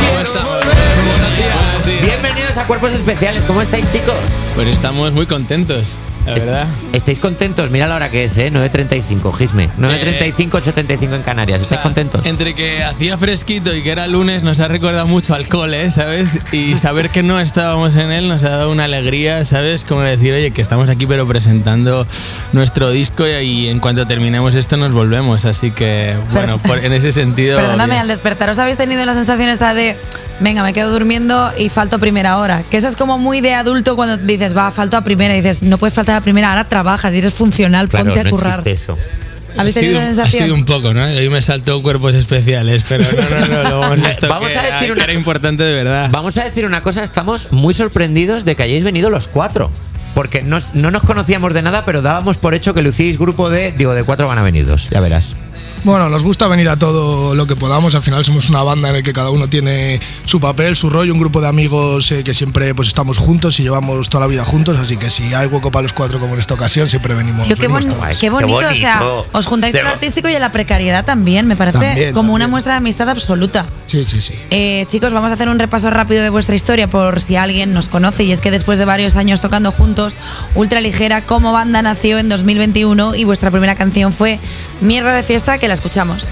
Bienvenidos a Cuerpos Especiales, ¿cómo estáis, chicos? Pues estamos muy contentos, la verdad. ¿Estáis contentos? Mira la hora que es, 9:35, Gisme. 9:35, 8:35 en Canarias. ¿Estáis contentos? Entre que hacía fresquito y que era lunes nos ha recordado mucho al cole, ¿sabes? Y saber que no estábamos en él nos ha dado una alegría, ¿sabes? Como decir, oye, que estamos aquí pero presentando nuestro disco y en cuanto terminemos esto nos volvemos. Así que, bueno, en ese sentido... Perdóname, bien. al despertaros habéis tenido la sensación esta de, venga, me quedo durmiendo y falto primera hora. Que eso es como muy de adulto cuando dices, va, falto a primera. Y dices, no puedes faltar a primera, ahora trabajas y eres funcional, Claro, ponte a no currar. existe eso. ¿Habéis tenido esa Ha sensación? sido un poco, ¿no? Hoy me saltó Cuerpos Especiales, pero no, luego hemos visto Vamos que, a decir que una- era importante de verdad. Vamos a decir una cosa, estamos muy sorprendidos de que hayáis venido los cuatro. Porque no nos conocíamos de nada, pero dábamos por hecho que lucíais grupo de 4 van a venir 2, ya verás. Bueno, nos gusta venir a todo lo que podamos. Al final somos una banda en la que cada uno tiene su papel, su rollo, un grupo de amigos que siempre pues estamos juntos y llevamos toda la vida juntos, así que si hay hueco para los cuatro como en esta ocasión, siempre venimos. Tío, qué bonito, o sea, os juntáis en lo artístico y en la precariedad también, me parece También, como una también. muestra de amistad absoluta. Sí, sí, sí. Chicos, vamos a hacer un repaso rápido de vuestra historia por si alguien nos conoce, y es que después de varios años tocando juntos, Ultraligera como banda nació en 2021 y vuestra primera canción fue Mierda de Fiesta, que la escuchamos.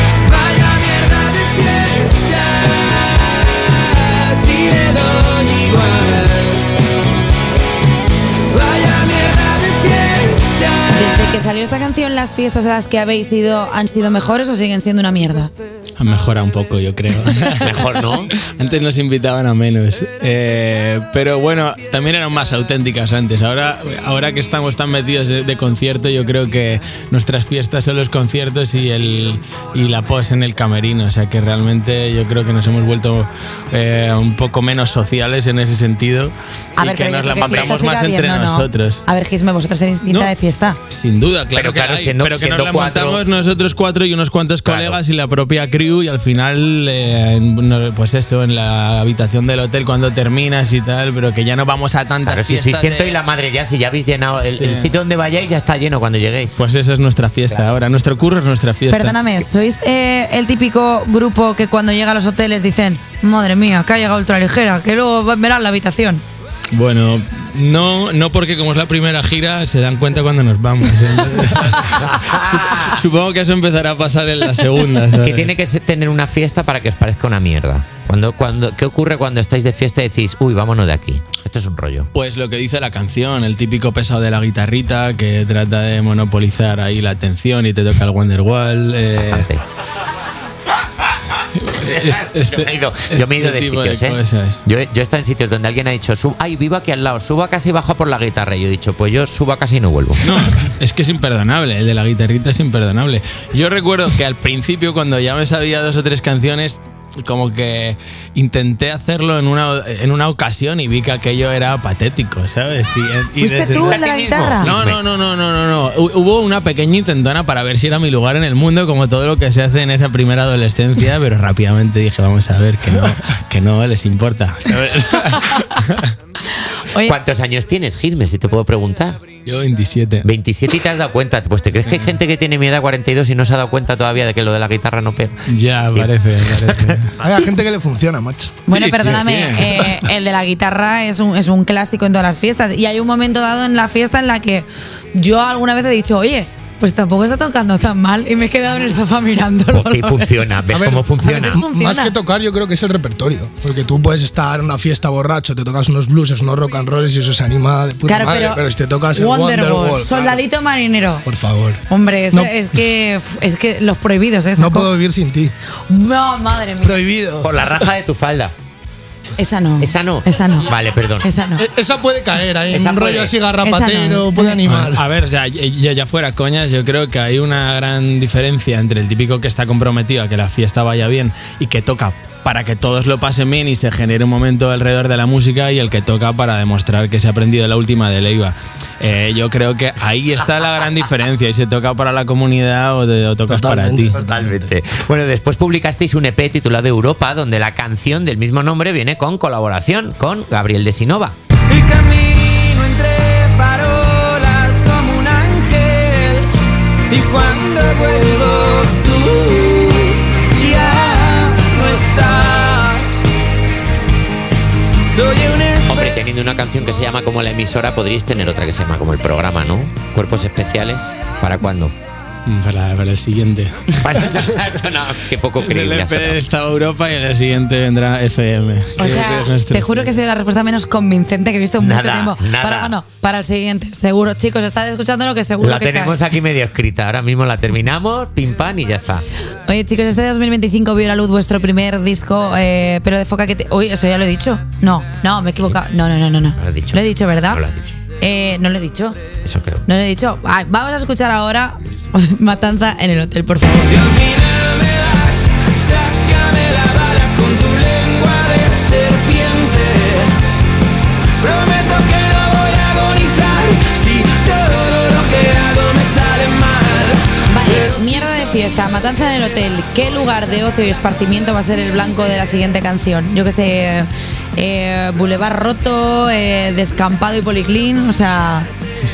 Desde que salió esta canción, ¿las fiestas a las que habéis ido han sido mejores o siguen siendo una mierda? Han mejorado un poco, yo creo. Mejor, ¿no? Antes nos invitaban a menos. Pero bueno, también eran más auténticas antes. Ahora que estamos tan metidos de concierto, yo creo que nuestras fiestas son los conciertos y la pos en el camerino. O sea que realmente yo creo que nos hemos vuelto un poco menos sociales en ese sentido. A y ver, que pero nos yo la creo que mandamos fiesta más sigue entre habiendo, ¿no? nosotros. A ver, Gisme, vosotros tenéis pinta No. de fiesta. Sin duda, claro, Pero claro, que la hay, siendo- pero que siendo nos la cuatro- montamos nosotros cuatro y unos cuantos colegas y la propia crew, y al final, pues eso, en la habitación del hotel cuando terminas y tal, pero que ya no vamos a tantas Claro, si fiestas. sois ciento y la madre ya, si ya habéis llenado el sitio donde vayáis, ya está lleno cuando lleguéis. Pues esa es nuestra fiesta ahora, nuestro curro es nuestra fiesta. Perdóname, ¿sois el típico grupo que cuando llega a los hoteles dicen madre mía, que ha llegado Ultraligera, que luego verán la habitación? Bueno, no porque como es la primera gira se dan cuenta cuando nos vamos. Entonces, supongo que eso empezará a pasar en la segunda. ¿sabes? ¿Qué tiene que tener una fiesta para que os parezca una mierda? ¿Qué ocurre cuando estáis de fiesta y decís, uy, vámonos de aquí? Esto es un rollo. Pues lo que dice la canción, el típico pesado de la guitarrita que trata de monopolizar ahí la atención y te toca el Wonderwall. Bastante. Yo me he ido de tipo sitios, de cosas. Yo he estado en sitios donde alguien ha dicho, ay, vivo aquí al lado, subo a casa y bajo por la guitarra. Y yo he dicho, pues yo subo a casa y no vuelvo. No, es que es imperdonable, el de la guitarrita es imperdonable. Yo recuerdo que al principio, cuando ya me sabía 2 o 3 canciones, como que intenté hacerlo en una ocasión y vi que aquello era patético, ¿sabes? ¿Fuiste tú el de la guitarra? No. Hubo una pequeña intentona para ver si era mi lugar en el mundo, como todo lo que se hace en esa primera adolescencia, pero rápidamente dije, vamos a ver, que no les importa, ¿sabes? ¿Cuántos años tienes, Gisme, si te puedo preguntar? Yo 27. 27 y te has dado cuenta. Pues ¿te crees que hay gente que tiene mi edad 42 y no se ha dado cuenta todavía de que lo de la guitarra no pega? Ya, parece. Hay gente que le funciona, macho. Bueno, Sí, perdóname, sí. el de la guitarra es un clásico en todas las fiestas. Y hay un momento dado en la fiesta en la que yo alguna vez he dicho, oye, pues tampoco está tocando tan mal, y me he quedado en el sofá mirándolo. Porque funciona, ¿ves cómo funciona? Más que tocar, yo creo que es el repertorio. Porque tú puedes estar en una fiesta borracho, te tocas unos blues, unos rock and rolls y eso se anima de puta Claro, madre. Pero si te tocas el Wonderwall, Wonderwall, Soldadito Marinero. por favor. Hombre, No. es que los prohibidos, ¿eh? No puedo vivir sin ti. No, madre mía. Prohibido. Por la raja de tu falda. Esa no. ¿Esa no? Esa no. Vale, perdón. Esa no. Esa puede caer ahí, Esa un rollo puede. así garrapatero, Esa no. puede animar. A ver, o sea, ya fuera coñas, yo creo que hay una gran diferencia entre el típico que está comprometido a que la fiesta vaya bien y que toca para que todos lo pasen bien y se genere un momento alrededor de la música, y el que toca para demostrar que se ha aprendido la última de Leiva. Yo creo que ahí está la gran diferencia, y se toca para la comunidad o tocas para ti. Totalmente. Bueno, después publicasteis un EP titulado Europa, donde la canción del mismo nombre viene con colaboración con Gabriel de Sinova. Y camino entre parolas como un ángel. Y cuando vuelvo tú ya no estás. Soy un Hombre, teniendo una canción que se llama como la emisora, podríais tener otra que se llama como el programa, ¿no? Cuerpos especiales. ¿Para cuándo? Para el siguiente. No, qué poco En creíble. el ha sonado. EP está Europa y en el siguiente vendrá FM. O sea, te juro que ha sido la respuesta menos convincente que he visto en mucho Nada, tiempo. nada. ¿Para cuándo? Para el siguiente. Seguro, chicos, estás escuchando lo que seguro La que tenemos cae. aquí medio escrita. Ahora mismo la terminamos, pim pam y ya está. Oye, chicos, este 2025 vio la luz vuestro primer disco, pero de foca que te... Uy, esto ya lo he dicho. No, me he equivocado. No. Lo has dicho. Lo he dicho, ¿verdad? No lo has dicho. No lo he dicho. Eso creo. No lo he dicho. Ah, vamos a escuchar ahora Matanza en el hotel, por favor. Si al final me das, sácame la bala con tu lengua de serpiente. Prometo que no voy a agonizar si todo lo que hago me sale mal. Vale, mierda de fiesta, matanza en el hotel. ¿Qué lugar de ocio y esparcimiento va a ser el blanco de la siguiente canción? Yo que sé, Boulevard Roto, Descampado y Policlín, o sea...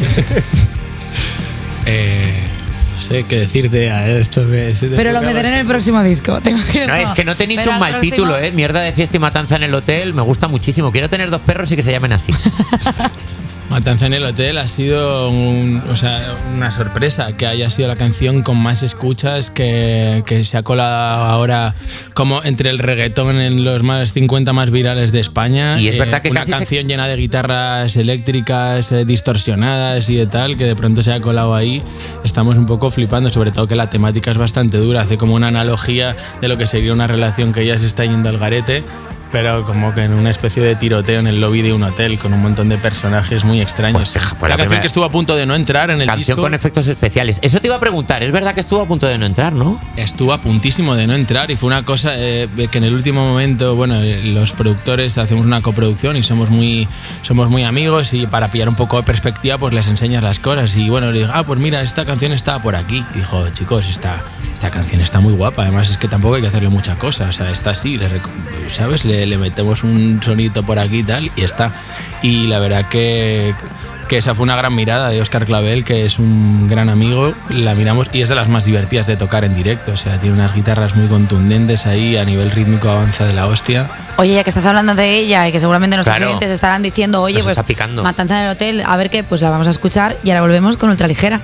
No sé qué decirte a esto. Pero lo meteré en el próximo disco. No, es que no tenéis un mal título, ¿eh? Mierda de fiesta y matanza en el hotel. Me gusta muchísimo. Quiero tener 2 perros y que se llamen así. Matanza en el hotel ha sido una sorpresa que haya sido la canción con más escuchas que se ha colado ahora como entre el reggaetón en los más 50 más virales de España. Y es verdad que una canción llena de guitarras eléctricas distorsionadas y de tal, que de pronto se ha colado ahí. Estamos un poco flipando, sobre todo que la temática es bastante dura. Hace como una analogía de lo que sería una relación que ya se está yendo al garete, pero como que en una especie de tiroteo en el lobby de un hotel con un montón de personajes muy extraños. Pues la canción que estuvo a punto de no entrar en el canción disco. Con efectos especiales. Eso te iba a preguntar, ¿es verdad que estuvo a punto de no entrar, no? Estuvo a puntísimo de no entrar y fue una cosa que en el último momento, bueno, los productores hacemos una coproducción y somos muy amigos, y para pillar un poco de perspectiva pues les enseñas las cosas, y bueno, le digo, pues mira, esta canción está por aquí. Y dijo, chicos, esta canción está muy guapa, además es que tampoco hay que hacerle mucha cosa, o sea, está así, ¿sabes? Le metemos un sonito por aquí y tal, y está. Y la verdad que esa fue una gran mirada de Óscar Clavel, que es un gran amigo. La miramos y es de las más divertidas de tocar en directo, o sea, tiene unas guitarras muy contundentes ahí, a nivel rítmico avanza de la hostia. Oye, ya que estás hablando de ella y que seguramente nuestros Claro. oyentes estarán diciendo, oye, Nos pues está picando. Matanza en el hotel, a ver qué, pues la vamos a escuchar y ahora volvemos con Ultraligera.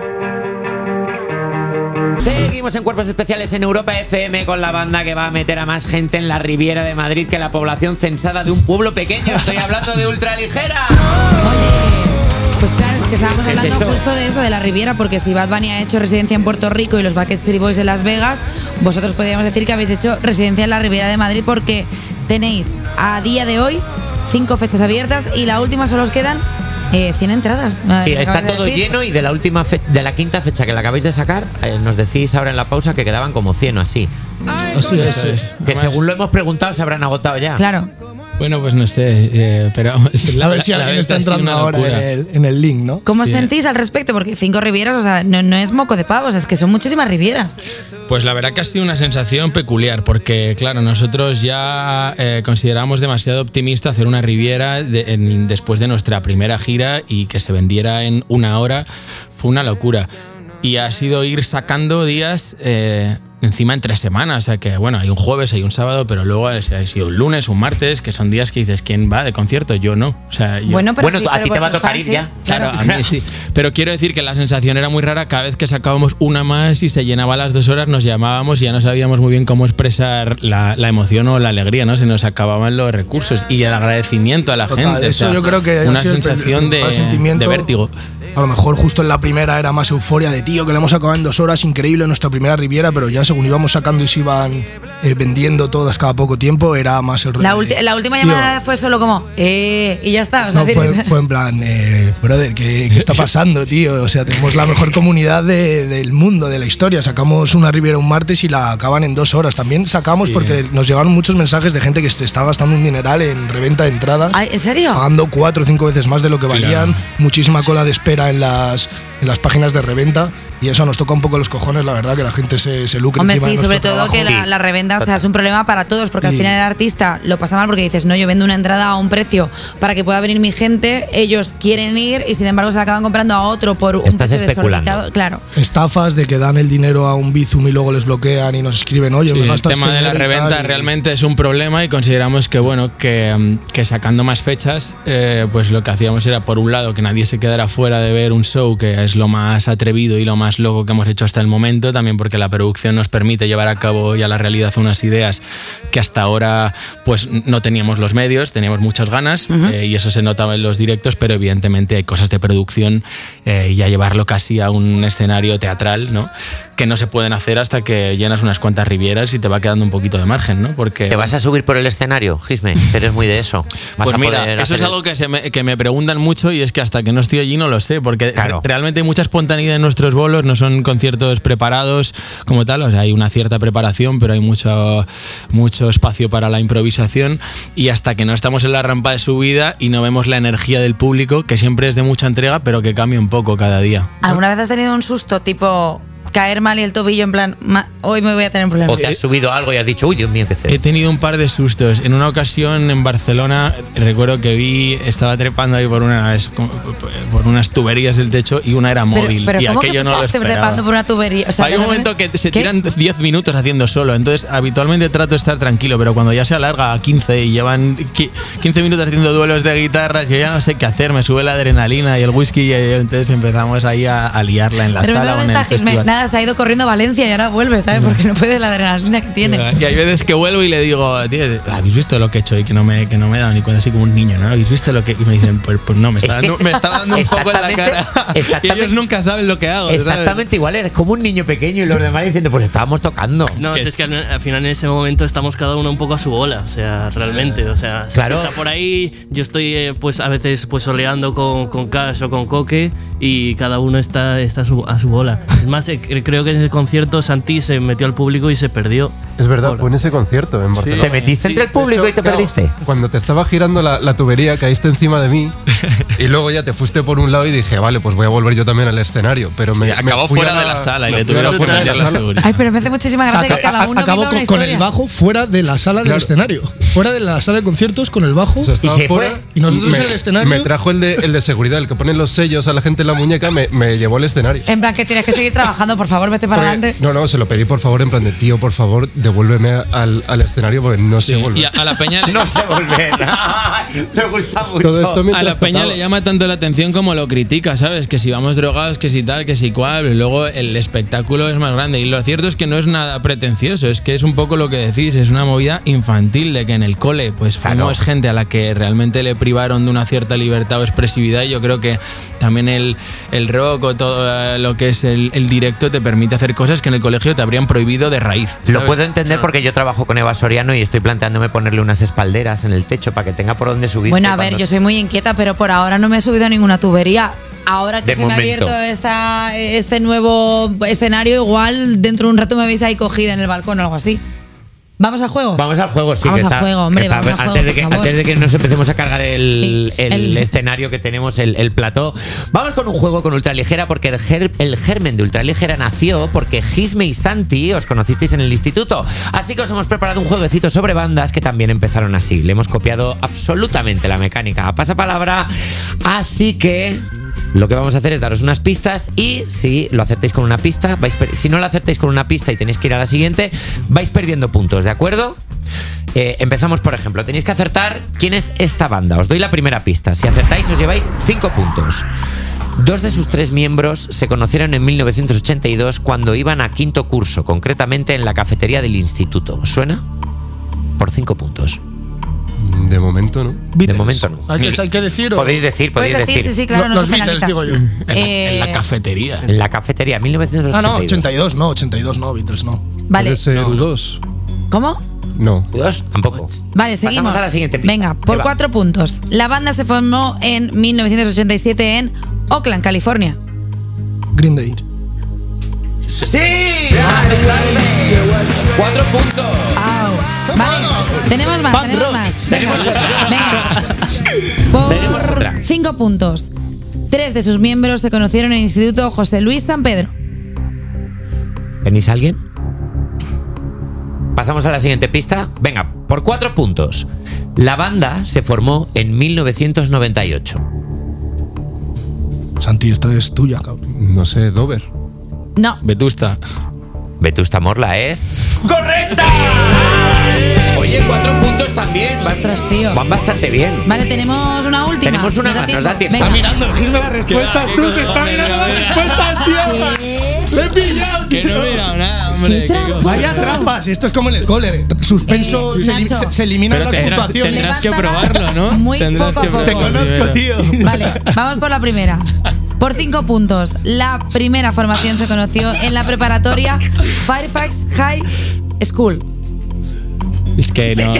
Seguimos en Cuerpos Especiales en Europa FM con la banda que va a meter a más gente en la Riviera de Madrid que la población censada de un pueblo pequeño. Estoy hablando de Ultraligera. Pues claro, es que estábamos ¿Qué es hablando eso? justo de eso, de la Riviera, porque si Bad Bunny ha hecho residencia en Puerto Rico y los Backstreet Boys en Las Vegas, vosotros podríamos decir que habéis hecho residencia en la Riviera de Madrid, porque tenéis a día de hoy 5 fechas abiertas y la última solo os quedan 100 entradas. Sí, ¿Me está acabas de todo decir? lleno, y de la quinta fecha que la acabáis de sacar, nos decís ahora en la pausa que quedaban como 100 o así. Así es. Que según lo hemos preguntado se habrán agotado ya. Claro. Bueno, pues no sé, pero vamos, A ver si alguien está entrando ahora en el link, ¿no? ¿Cómo os Sí. sentís al respecto? Porque 5 rivieras, o sea, no es moco de pavos, es que son muchísimas rivieras. Pues la verdad que ha sido una sensación peculiar, porque claro, nosotros ya consideramos demasiado optimista hacer una Riviera después de nuestra primera gira, y que se vendiera en 1 hora fue una locura. Y ha sido ir sacando días encima entre semanas, o sea que bueno, hay un jueves, hay un sábado, pero luego ha sido un lunes, un martes, que son días que dices, ¿quién va de concierto? Yo no. O sea, yo, Bueno, pero sí, a pero ti te va a vuestros tocar fans, ir ya. sí. Claro, a mí sí. Pero quiero decir que la sensación era muy rara. Cada vez que sacábamos una más y se llenaba a las 2 horas, nos llamábamos y ya no sabíamos muy bien cómo expresar la emoción o la alegría, ¿no? Se nos acababan los recursos y el agradecimiento a la Total, gente. eso o sea, yo creo que ha una sido el sensación principal de sentimiento. vértigo. A lo mejor justo en la primera era más euforia de tío, que le hemos acabado en 2 horas, increíble nuestra primera Riviera, pero ya según íbamos sacando y se iban vendiendo todas cada poco tiempo, era más el rollo de, La última tío, llamada fue solo como, y ya está. O sea, no, fue en plan, brother, ¿qué está pasando, tío? O sea, tenemos la mejor comunidad del mundo, de la historia. Sacamos una Riviera un martes y la acaban en 2 horas. También sacamos porque nos llegaron muchos mensajes de gente que se está gastando un dineral en reventa de entradas. Ay, ¿en serio? Pagando 4 o 5 veces más de lo que valían. Muchísima cola de espera en las páginas de reventa. Y eso nos toca un poco los cojones, la verdad, que la gente se lucre. Hombre, encima sí, de sobre nuestro todo trabajo. que la reventa, o sea, es un problema para todos, porque al Sí. final el artista lo pasa mal porque dices, no, yo vendo una entrada a un precio para que pueda venir mi gente, ellos quieren ir y sin embargo se la acaban comprando a otro por un Estás precio especulando. desorbitado. Claro. Estafas de que dan el dinero a un Bizum y luego les bloquean y nos escriben, oye, Sí, me el gastas tema de la dinero y reventa tal, y- realmente es un problema, y consideramos que bueno, que sacando más fechas, pues lo que hacíamos era, por un lado, que nadie se quedara fuera de ver un show, que es lo más atrevido y lo más loco que hemos hecho hasta el momento, también porque la producción nos permite llevar a cabo ya la realidad unas ideas que hasta ahora pues no teníamos los medios, teníamos muchas ganas, y eso se notaba en los directos, pero evidentemente hay cosas de producción y ya llevarlo casi a un escenario teatral, ¿no? Que no se pueden hacer hasta que llenas unas cuantas rivieras y te va quedando un poquito de margen, ¿no? Porque ¿Te vas a subir por el escenario, Gisme? Eres muy de eso. ¿Vas pues a mira, poder eso hacer es algo que me preguntan mucho, y es que hasta que no estoy allí no lo sé, porque realmente hay mucha espontaneidad en nuestros bolos, no son conciertos preparados como tal, o sea, hay una cierta preparación, pero hay mucho espacio para la improvisación, y hasta que no estamos en la rampa de subida y no vemos la energía del público, que siempre es de mucha entrega, pero que cambia un poco cada día. ¿Alguna vez has tenido un susto tipo caer mal y el tobillo en plan, hoy me voy a tener un problema. O te has subido algo y has dicho, uy, Dios mío, qué cero. He tenido un par de sustos. En una ocasión en Barcelona, recuerdo que estaba trepando ahí por unas tuberías del techo y una era móvil. Pero y ¿cómo aquello que no lo estás esperaba. trepando por una tubería? O sea, Hay un momento que se tiran 10 minutos haciendo solo. Entonces, habitualmente trato de estar tranquilo, pero cuando ya se alarga a 15 y llevan 15 minutos haciendo duelos de guitarras, yo ya no sé qué hacer. Me sube la adrenalina y el whisky y entonces empezamos ahí a liarla en la pero sala o en ¿dónde el está Gisme? festival. Nada, se ha ido corriendo a Valencia y ahora vuelve, ¿sabes? Porque no puede la adrenalina que tiene. Y hay veces que vuelvo y le digo, tío, ¿habéis visto lo que he hecho? Y que no me he dado ni cuenta, así como un niño, ¿no? ¿Habéis visto lo que...? Y me dicen, pues no, me está dando un poco en la cara. Y ellos nunca saben lo que hago. Exactamente, igual eres como un niño pequeño y los demás diciendo, pues estábamos tocando. No, es que al final en ese momento estamos cada uno un poco a su bola, o sea, realmente, o sea, claro. Está por ahí, yo estoy pues a veces pues soleando con Cash o con Coque y cada uno está a su bola. Es más, creo que en ese concierto Santi se metió al público y se perdió. Es verdad, fue en ese concierto en Barcelona. ¿Te metiste entre el público y te perdiste? Cuando te estaba girando la tubería, caíste encima de mí y luego ya te fuiste por un lado y dije, vale, pues voy a volver yo también al escenario. Pero acabó fuera de la sala y le tuvieron que meter la seguridad. Ay, pero me hace muchísima gracia que cada uno acabó viva una con el historia. bajo fuera de la sala del escenario. Fuera de la sala de conciertos con el bajo. O sea, estaba fuera y nosotros en el escenario. Me trajo el de seguridad, el que pone los sellos a la gente en la muñeca, me llevó al escenario. En plan, que tienes que seguir trabajando, por favor, vete para adelante. No, se lo pedí por favor, en plan de tío, por favor, devuélveme al escenario porque no sé volver. Y a la peña no sé volver. Me gusta mucho. Todo esto a la peña le llama tanto la atención como lo critica, ¿sabes? Que si vamos drogados, que si tal, que si cual. Y luego el espectáculo es más grande. Y lo cierto es que no es nada pretencioso, es que es un poco lo que decís, es una movida infantil de que en el cole pues fuimos gente a la que realmente le privaron de una cierta libertad o expresividad. Y yo creo que también el rock o todo lo que es el directo te permite hacer cosas que en el colegio te habrían prohibido de raíz. Lo puedo entender porque yo trabajo con Eva Soriano y estoy planteándome ponerle unas espalderas en el techo para que tenga por dónde subirse. Bueno, a ver, yo soy muy inquieta, pero por ahora no me he subido a ninguna tubería. Ahora que De se momento. me ha abierto este nuevo escenario, igual dentro de un rato me veis ahí cogida en el balcón o algo así. ¿Vamos al juego? Vamos al juego, sí. Vamos que al está, juego, hombre, que está, vamos al antes, juego, por favor. antes de que nos empecemos a cargar el el escenario que tenemos, el plató, vamos con un juego con Ultraligera porque el germen de Ultraligera nació porque Gisme y Santi os conocisteis en el instituto. Así que os hemos preparado un jueguecito sobre bandas que también empezaron así. Le hemos copiado absolutamente la mecánica a pasapalabra. Así que lo que vamos a hacer es daros unas pistas y si lo acertáis con una pista, si no lo acertáis con una pista y tenéis que ir a la siguiente, vais perdiendo puntos, ¿de acuerdo? Empezamos, por ejemplo, tenéis que acertar quién es esta banda. Os doy la primera pista. Si acertáis, os lleváis 5 puntos. 2 de sus 3 miembros se conocieron en 1982 cuando iban a quinto curso, concretamente en la cafetería del instituto. ¿Os suena? Por 5 puntos. De momento no. De momento no. Hay que decir. Podéis decir. Sí, sí, claro, no los se Beatles, penaliza. digo yo. En la cafetería. En la cafetería, 1982. No, 82 no, Beatles no. Vale. Puede ser U2. ¿Cómo? No. ¿U2? Tampoco. Vale, seguimos. Pasamos a la siguiente pista. Venga, por Eva. 4 puntos. La banda se formó en 1987 en Oakland, California. Green Day. ¡Sí! 4 puntos. Vale, tenemos más, tenemos más. Venga. Por 5 puntos. 3 de sus miembros se conocieron en el Instituto José Luis San Pedro. ¿Tenéis alguien? Pasamos a la siguiente pista. Venga, por 4 puntos. La banda se formó en 1998. Santi, esta es tuya, cabrón. No sé, Dover. No. Vetusta. Vetusta Morla es ¡correcta! Oye, 4 puntos también. Ostras, tío. Van bastante bien. Vale, tenemos una última. Tenemos una más, nos da tiempo. Venga. Está mirando el Gisme las respuestas, tú, que está mirando las respuestas, tío. Le he pillado, tío. Que no he mirado nada, hombre. Qué trampa. Vaya trampas, esto es como en el cole. Suspenso, Nacho. se elimina Pero la puntuación. tendrás que probarlo, ¿no? Muy Tendrás poco a que poco. Te probarlo conozco, primero. tío. Vale, vamos por la primera. Por 5 puntos. La primera formación se conoció en la preparatoria Fairfax High School. Es que no.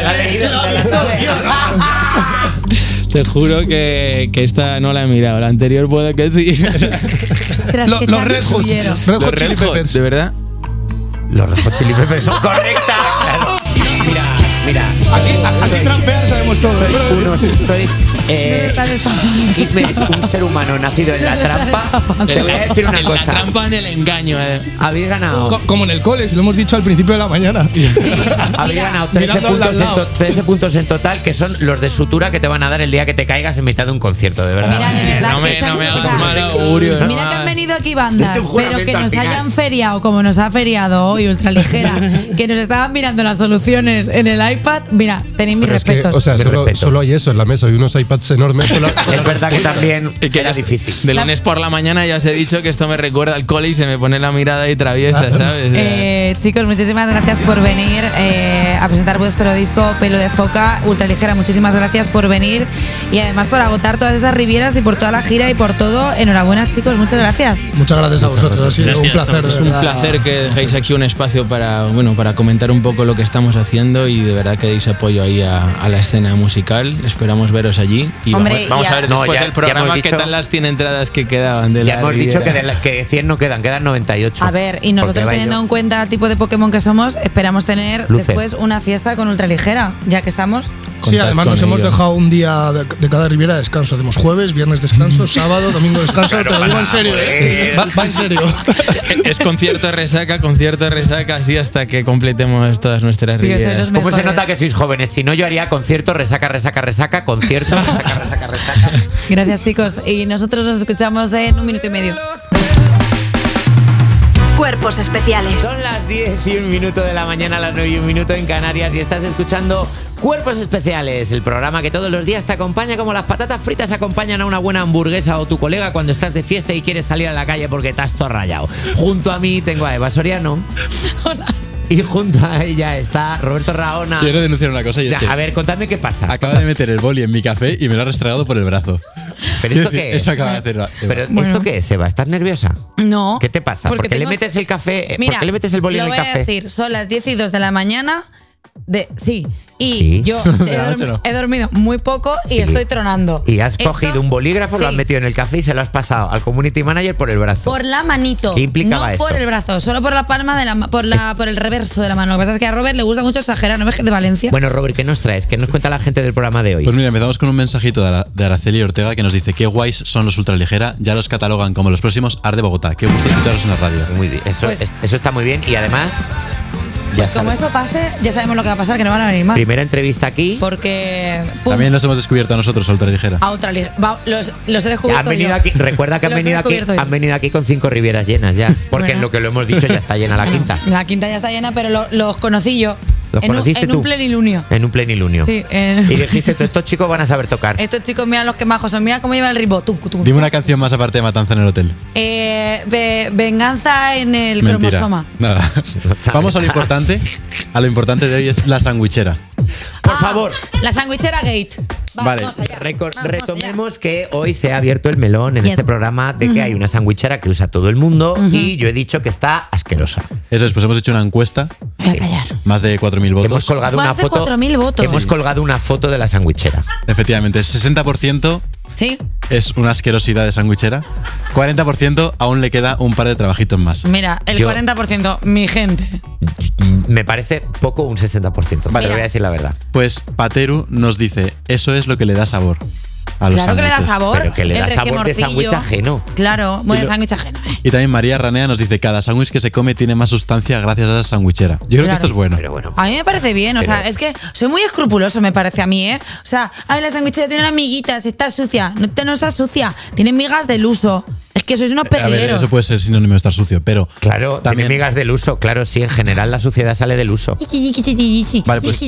Te juro que esta no la he mirado. La anterior puede que sí. Ostras, qué Los Red Hot. chanchullero. Los Red Hot, ¿de verdad? Los Red Hot Chili Peppers son correctas. Claro. Mira. Aquí trampear sabemos todo. Sois Quisme es un ser humano nacido en la trampa. Te voy a decir una cosa. La trampa en el engaño. Habéis ganado. Como en el cole, si lo hemos dicho al principio de la mañana. Habéis ganado 13 13 puntos en total, que son los de sutura que te van a dar el día que te caigas en mitad de un concierto, de verdad. Mira, de verdad, No me hagas mal augurio. Mira que han venido aquí bandas, Este juramento pero que al nos final. hayan feriado como nos ha feriado hoy Ultraligera, que nos estaban mirando las soluciones en el iPad. Mira, tenéis mis Pero es que, respetos. o sea, solo hay eso en la mesa y unos iPads enormes. Es verdad que también era difícil. De lunes por la mañana ya os he dicho que esto me recuerda al cole y se me pone la mirada ahí traviesa, ¿sabes? Chicos, muchísimas gracias por venir a presentar vuestro disco Pelo de Foca. Ultraligera, muchísimas gracias por venir y además por agotar todas esas rivieras y por toda la gira y por todo. Enhorabuena, chicos, muchas gracias. Muchas gracias a vosotros, ha sido un placer. Es un placer que dejéis aquí un espacio para comentar un poco lo que estamos haciendo y de verdad que deis apoyo ahí a la escena musical. Esperamos veros allí y Hombre, vamos a ver después del ya programa hemos qué dicho- tal las 100 entradas que quedaban de Ya la hemos dicho Riviera. que 100 no quedan 98. A ver, y nosotros Porque teniendo vaya- en cuenta el tipo de Pokémon que somos, esperamos tener Luce. después una fiesta con Ultraligera, ya que estamos. Sí, además nos hemos dejado un día de cada Riviera de descanso. Hacemos jueves, viernes descanso, sábado, domingo descanso. Te lo digo en serio, ¿eh? Va en serio. Es concierto resaca, así hasta que completemos todas nuestras rivieras. ¿Cómo se nota que sois jóvenes? Si no, yo haría concierto, resaca, concierto, resaca. Gracias, chicos. Y nosotros nos escuchamos en 1 minuto y medio. Cuerpos especiales. Son las 10 y 1 minuto de la mañana, las 9 y 1 minuto en Canarias y estás escuchando Cuerpos Especiales, el programa que todos los días te acompaña como las patatas fritas acompañan a una buena hamburguesa o tu colega cuando estás de fiesta y quieres salir a la calle porque te has todo rayado. Junto a mí tengo a Eva Soriano. Hola. Y junto a ella está Roberto Raona. Quiero denunciar una cosa. Y es que A ver, contadme qué pasa. acaba de meter el boli en mi café y me lo ha restregado por el brazo. ¿Pero esto qué es? Eso acaba de hacer Eva. ¿Pero Bueno. esto qué es, Eva? ¿Estás nerviosa? No. ¿Qué te pasa? Porque ¿Por qué le tengo- metes el café? Mira, ¿Por qué le metes el boli en el lo voy a café? decir, son las 10 y 2 de la mañana. Sí. Y Sí. yo De la noche no. he dormido muy poco y Sí. estoy tronando. Y has Esto- cogido un bolígrafo, lo has Sí. metido en el café y se lo has pasado al community manager por el brazo. Por la manito. ¿Qué implicaba no eso? por el brazo, solo por la palma de por el reverso de la mano. Lo que pasa es que a Robert le gusta mucho exagerar, ¿no ves que es de Valencia? Bueno, Robert, ¿qué nos traes? ¿Qué nos cuenta la gente del programa de hoy? Pues mira, empezamos con un mensajito de Araceli Ortega que nos dice: qué guays son los Ultraligera, ya los catalogan como los próximos Art de Bogotá. Qué gusto escucharlos en la radio. Muy bien, eso, Pues- eso está muy bien y además, ya Pues como sabes, eso pase, ya sabemos lo que va a pasar, que no van a venir más. primera entrevista aquí. Porque pum, También los hemos descubierto a nosotros, a Ultraligera. a Ultraligera. Los he descubierto Han venido yo. aquí, recuerda que han Los he venido aquí, descubierto yo. han venido aquí con 5 rivieras llenas ya. Porque Bueno. en lo que lo hemos dicho ya está llena la quinta. La quinta ya está llena, pero los conocí yo. ¿Los conociste en tú? un plenilunio. En un plenilunio. Sí, Y dijiste, "Tú, estos chicos van a saber tocar. Estos chicos, mira los que majos son, mira cómo lleva el ritmo. Dime una canción más aparte de Matanza en el Hotel. Venganza en el Mentira. cromosoma. Nada. Vamos a lo importante. A lo importante de hoy es la sandwichera. Por favor. La sandwichera gate. Vale, Vamos allá. retomemos que hoy se ha abierto el melón en Yes. este programa de que Ujú. hay una sandwichera que usa todo el mundo Ujú. y yo he dicho que está asquerosa. Eso es, pues hemos hecho una encuesta. Me voy a callar. Más de 4.000 votos. Hemos colgado Más una de foto. 4.000 votos. Hemos colgado una foto de la sandwichera. Efectivamente, el 60% Sí. es una asquerosidad de sandwichera. 40% aún le queda un par de trabajitos más. Mira, el Yo- 40%, mi gente. Me parece poco un 60%. Vale, Mira. voy a decir la verdad. Pues Pateru nos dice, eso es lo que le da sabor a los Claro que le da sándwiches. sabor. Pero que le el da sabor de resquemorcillo. sándwich ajeno. Claro, bueno, Y lo- sándwich ajeno. Y también María Ranea nos dice, cada sándwich que se come tiene más sustancia gracias a esa sandwichera. Yo creo que Claro. esto es bueno. Pero bueno. A mí me parece bien, o sea, es que soy muy escrupuloso, me parece a mí, ¿eh? O sea, ay, la sandwichera tiene amiguitas, está sucia. No está sucia, tiene migas del uso. Es que sois unos A ver, pejigueros. eso puede ser sinónimo de estar sucio, pero Claro, también tiene migas del uso. Claro, sí, en general la suciedad sale del uso. Vale, pues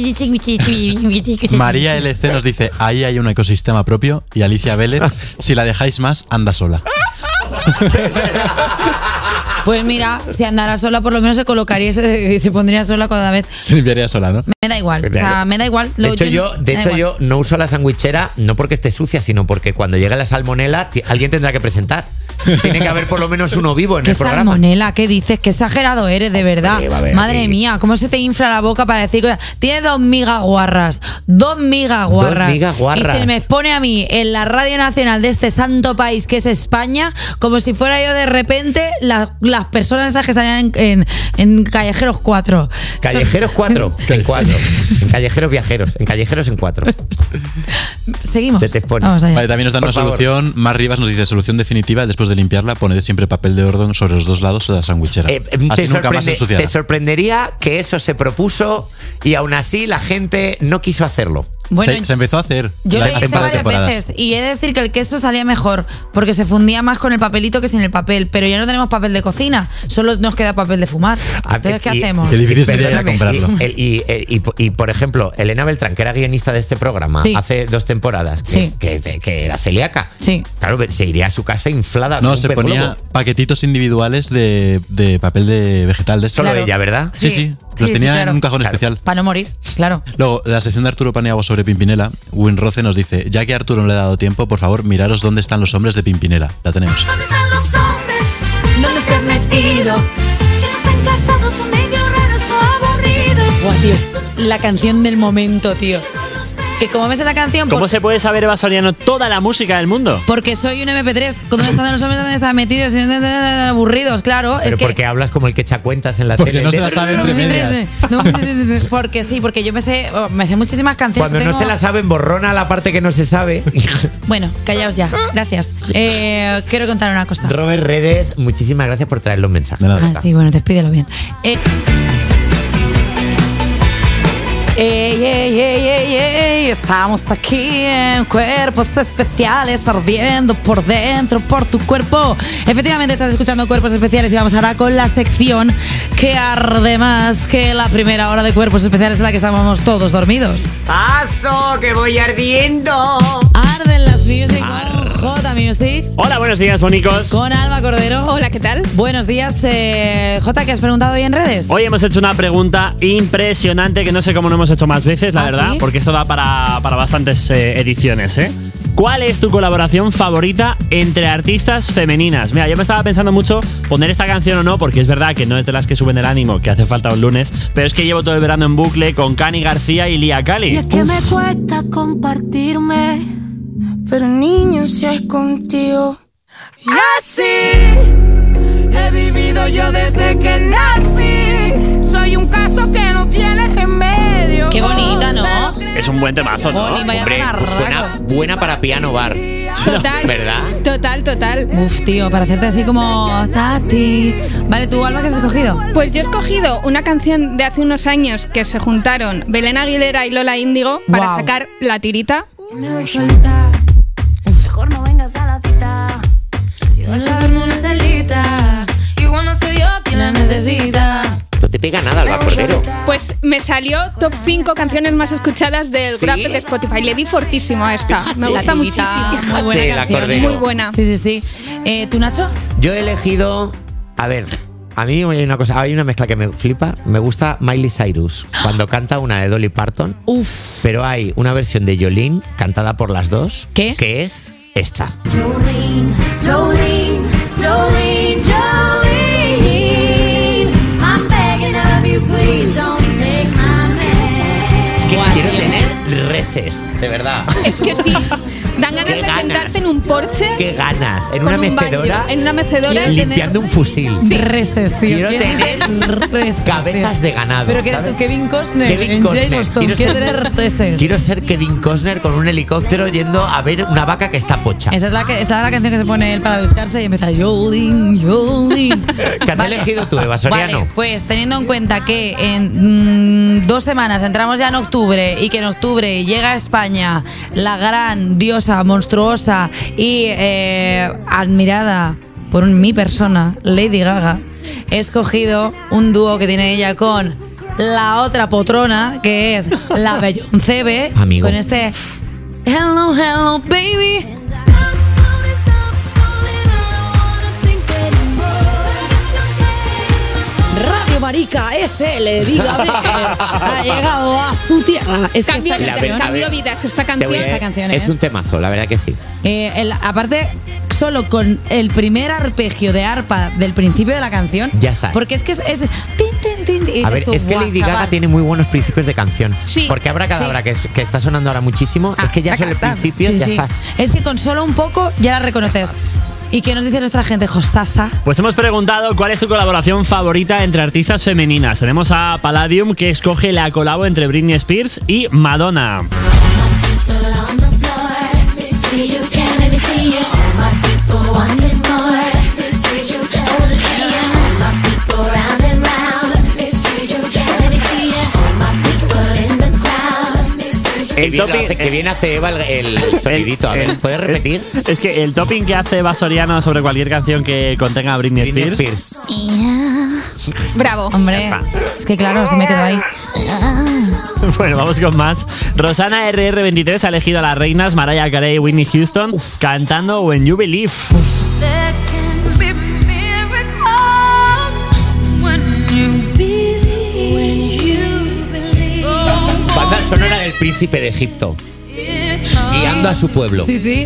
María LC nos dice, ahí hay un ecosistema propio, y Alicia Vélez, si la dejáis más, anda sola. Pues mira, si andara sola, por lo menos se colocaría y se pondría sola cada vez. Se limpiaría sola, ¿no? Me da igual, o sea, me da igual. De hecho, me da igual. yo no uso la sandwichera no porque esté sucia, sino porque cuando llegue la salmonela alguien tendrá que presentar. Tiene que haber por lo menos uno vivo en ¿Qué el programa. salmonela? ¿Qué dices? Qué exagerado eres, de verdad. Va a ver, Madre aquí. mía, ¿cómo se te infla la boca para decir cosas? Tiene 2 migas guarras. 2 migas guarras. 2 migas guarras. Y se me expone a mí en la Radio Nacional de este santo país que es España, como si fuera yo de repente las personas esas que salían en Callejeros 4. Callejeros 4. En 4. En Callejeros Viajeros. En Callejeros en 4. Seguimos. Se te expone. Vamos allá. Vale, también nos dan Por una favor. solución. Mar Rivas nos dice: solución definitiva, después de limpiarla, poned siempre papel de Ordon sobre los 2 lados de la sandwichera. Así nunca más se ensuciará. Te sorprendería que eso se propuso y aún así la gente no quiso hacerlo. Bueno, se empezó a hacer. Yo la lo hice temporada de varias temporadas. veces y he de decir que el queso salía mejor porque se fundía más con el papelito que sin el papel, pero ya no tenemos papel de cocina, solo nos queda papel de fumar. Entonces, ¿qué hacemos? Qué difícil sería Perdóname, comprarlo. Y, por ejemplo, Elena Beltrán, que era guionista de este programa Sí. hace 2 temporadas, Sí. que era celíaca. Sí. Claro, se iría a su casa inflada. como No, un se pez ponía globo. paquetitos individuales de papel de vegetal de esto. Solo ella, ¿verdad? Sí, sí. Los Sí, tenía claro. en un cajón especial. Para no morir, claro. Luego, la sección de Arturo Paniagua sobre Pimpinela, Winroce nos dice: ya que a Arturo no le ha dado tiempo, por favor, miraros dónde están los hombres de Pimpinela. La tenemos. ¿Dónde están los hombres? ¿Dónde se han metido? Si no están casados son medio raros o aburridos. Buah, tío, es la canción del momento, tío. Que como ves en la canción... ¿Cómo se puede saber, Eva Soriano, toda la música del mundo? Porque soy un MP3. ¿Dónde están los hombres? ¿Dónde se han metido? Si no están aburridos, claro. Pero es que... porque hablas como el que echa cuentas en la Porque tele. no se la sabe entre medias. Porque sí, porque yo me sé muchísimas canciones. Cuando no Tengo- se la saben, borrona la parte que no se sabe. Bueno, callaos ya. Gracias. Quiero contar una cosa. Robert Redes, muchísimas gracias por traer los mensajes. Ah, sí, bueno, despídelo bien. Ey, estamos aquí en Cuerpos Especiales, ardiendo por dentro, por tu cuerpo. Efectivamente, estás escuchando Cuerpos Especiales y vamos ahora con la sección que arde más que la primera hora de Cuerpos Especiales en la que estábamos todos dormidos. ¡Paso, que voy ardiendo! Arden las Music con J Music. Hola, buenos días, bonicos. Con Alba Cordero. Hola, ¿qué tal? Buenos días, J, ¿qué has preguntado hoy en redes? Hoy hemos hecho una pregunta impresionante que no sé cómo no hemos hecho más veces, la ¿Ah, verdad, sí? porque esto da para bastantes ediciones, ¿eh? ¿Cuál es tu colaboración favorita entre artistas femeninas? Mira, yo me estaba pensando mucho poner esta canción o no, porque es verdad que no es de las que suben el ánimo, que hace falta un lunes, pero es que llevo todo el verano en bucle con Cani García y Lía Y Cali. es que me cuesta compartirme, pero niño, si es contigo. Y así he vivido yo desde que nací. Soy un caso que no tiene remedio. Qué bonita, ¿no? Es un buen temazo, ¿no? Jolín, vaya Hombre, tonarraco. buena para piano bar. Total. ¿Verdad? Total. Uf, tío, para hacerte así como Tati. Vale, ¿tú, Alba, qué has escogido? Pues yo he escogido una canción de hace unos años que se juntaron Belén Aguilera y Lola Índigo para Guau. sacar La Tirita. Me voy solita. Mejor no vengas a la cita. Si vas a darme una celita, igual no soy yo quien la necesita. No te pega nada, Alba Cordero. Pues me salió top 5 canciones más escuchadas del ¿Sí? Wrapped de Spotify. Le di fortísimo a esta. Me La gusta Tirita, muchísimo. muy buena Fíjate, la canción. Cordero. Muy buena. Sí, sí, sí. ¿Tú, Nacho? Yo he elegido. A ver, a mí hay una cosa, hay una mezcla que me flipa. Me gusta Miley Cyrus cuando canta una de Dolly Parton. Uf. Pero hay una versión de Jolene cantada por las dos. ¿Qué? Que es esta. Jolene, I'm begging of you, please don't take my man. Es que Guau, quiero tío. tener reses, de verdad. Es que sí. Dan ganas Qué de ganas. sentarte en un porche Qué ganas. En con una un mecedora. banjo, en una mecedora. Limpiando un fusil. Reses, tío. Quiero tener reses, cabezas tío. de ganado. Pero que eres ¿sabes? tú, Kevin Costner. Kevin en Costner. Yellowstone. Quiero Quiero ser- tener reses. Quiero ser Kevin Costner con un helicóptero yendo a ver una vaca que está pocha. Esa es la canción que se pone él para ducharse y empieza Jolene, Jolene. ¿Qué has elegido tú, Eva Soriano? Vale, pues teniendo en cuenta que en 2 semanas entramos ya en octubre y que en octubre llega a España la gran diosa monstruosa y admirada por mi persona, Lady Gaga, he escogido un dúo que tiene ella con la otra potrona, que es la Beyoncé, Amigo. con este Hello, hello, baby. Radio KSL, dígame, ha llegado a su tierra. Es que Cambio esta vidas, canción- cambio vidas. Esta canción. Esta canción, Es un temazo, la verdad que sí. Aparte, solo con el primer arpegio de arpa del principio de la canción. Ya está. Porque es que es tin, tin, tin, y A ver, dices tú, es que "Buah, Lady chaval". Gaga tiene muy buenos principios de canción. Sí. Porque Abracadabra, que está sonando ahora muchísimo, es que ya son el principio, Sí, ya sí. estás. Es que con solo un poco ya la reconoces. ¿Y qué nos dice nuestra gente? Jostasa. Pues hemos preguntado cuál es tu colaboración favorita entre artistas femeninas. Tenemos a Palladium, que escoge la colabo entre Britney Spears y Madonna. Que bien hace Eva el sonidito. A ver, ¿puedes repetir? Es que el topping que hace Eva Soriano sobre cualquier canción que contenga a Britney Spears. Bravo. Hombre, es que claro, se me quedó ahí. Bueno, vamos con más. Rosana RR23 ha elegido a las reinas Mariah Carey y Whitney Houston cantando When You Believe. Banda sonora del príncipe de Egipto. Guiando a su pueblo. Sí, sí.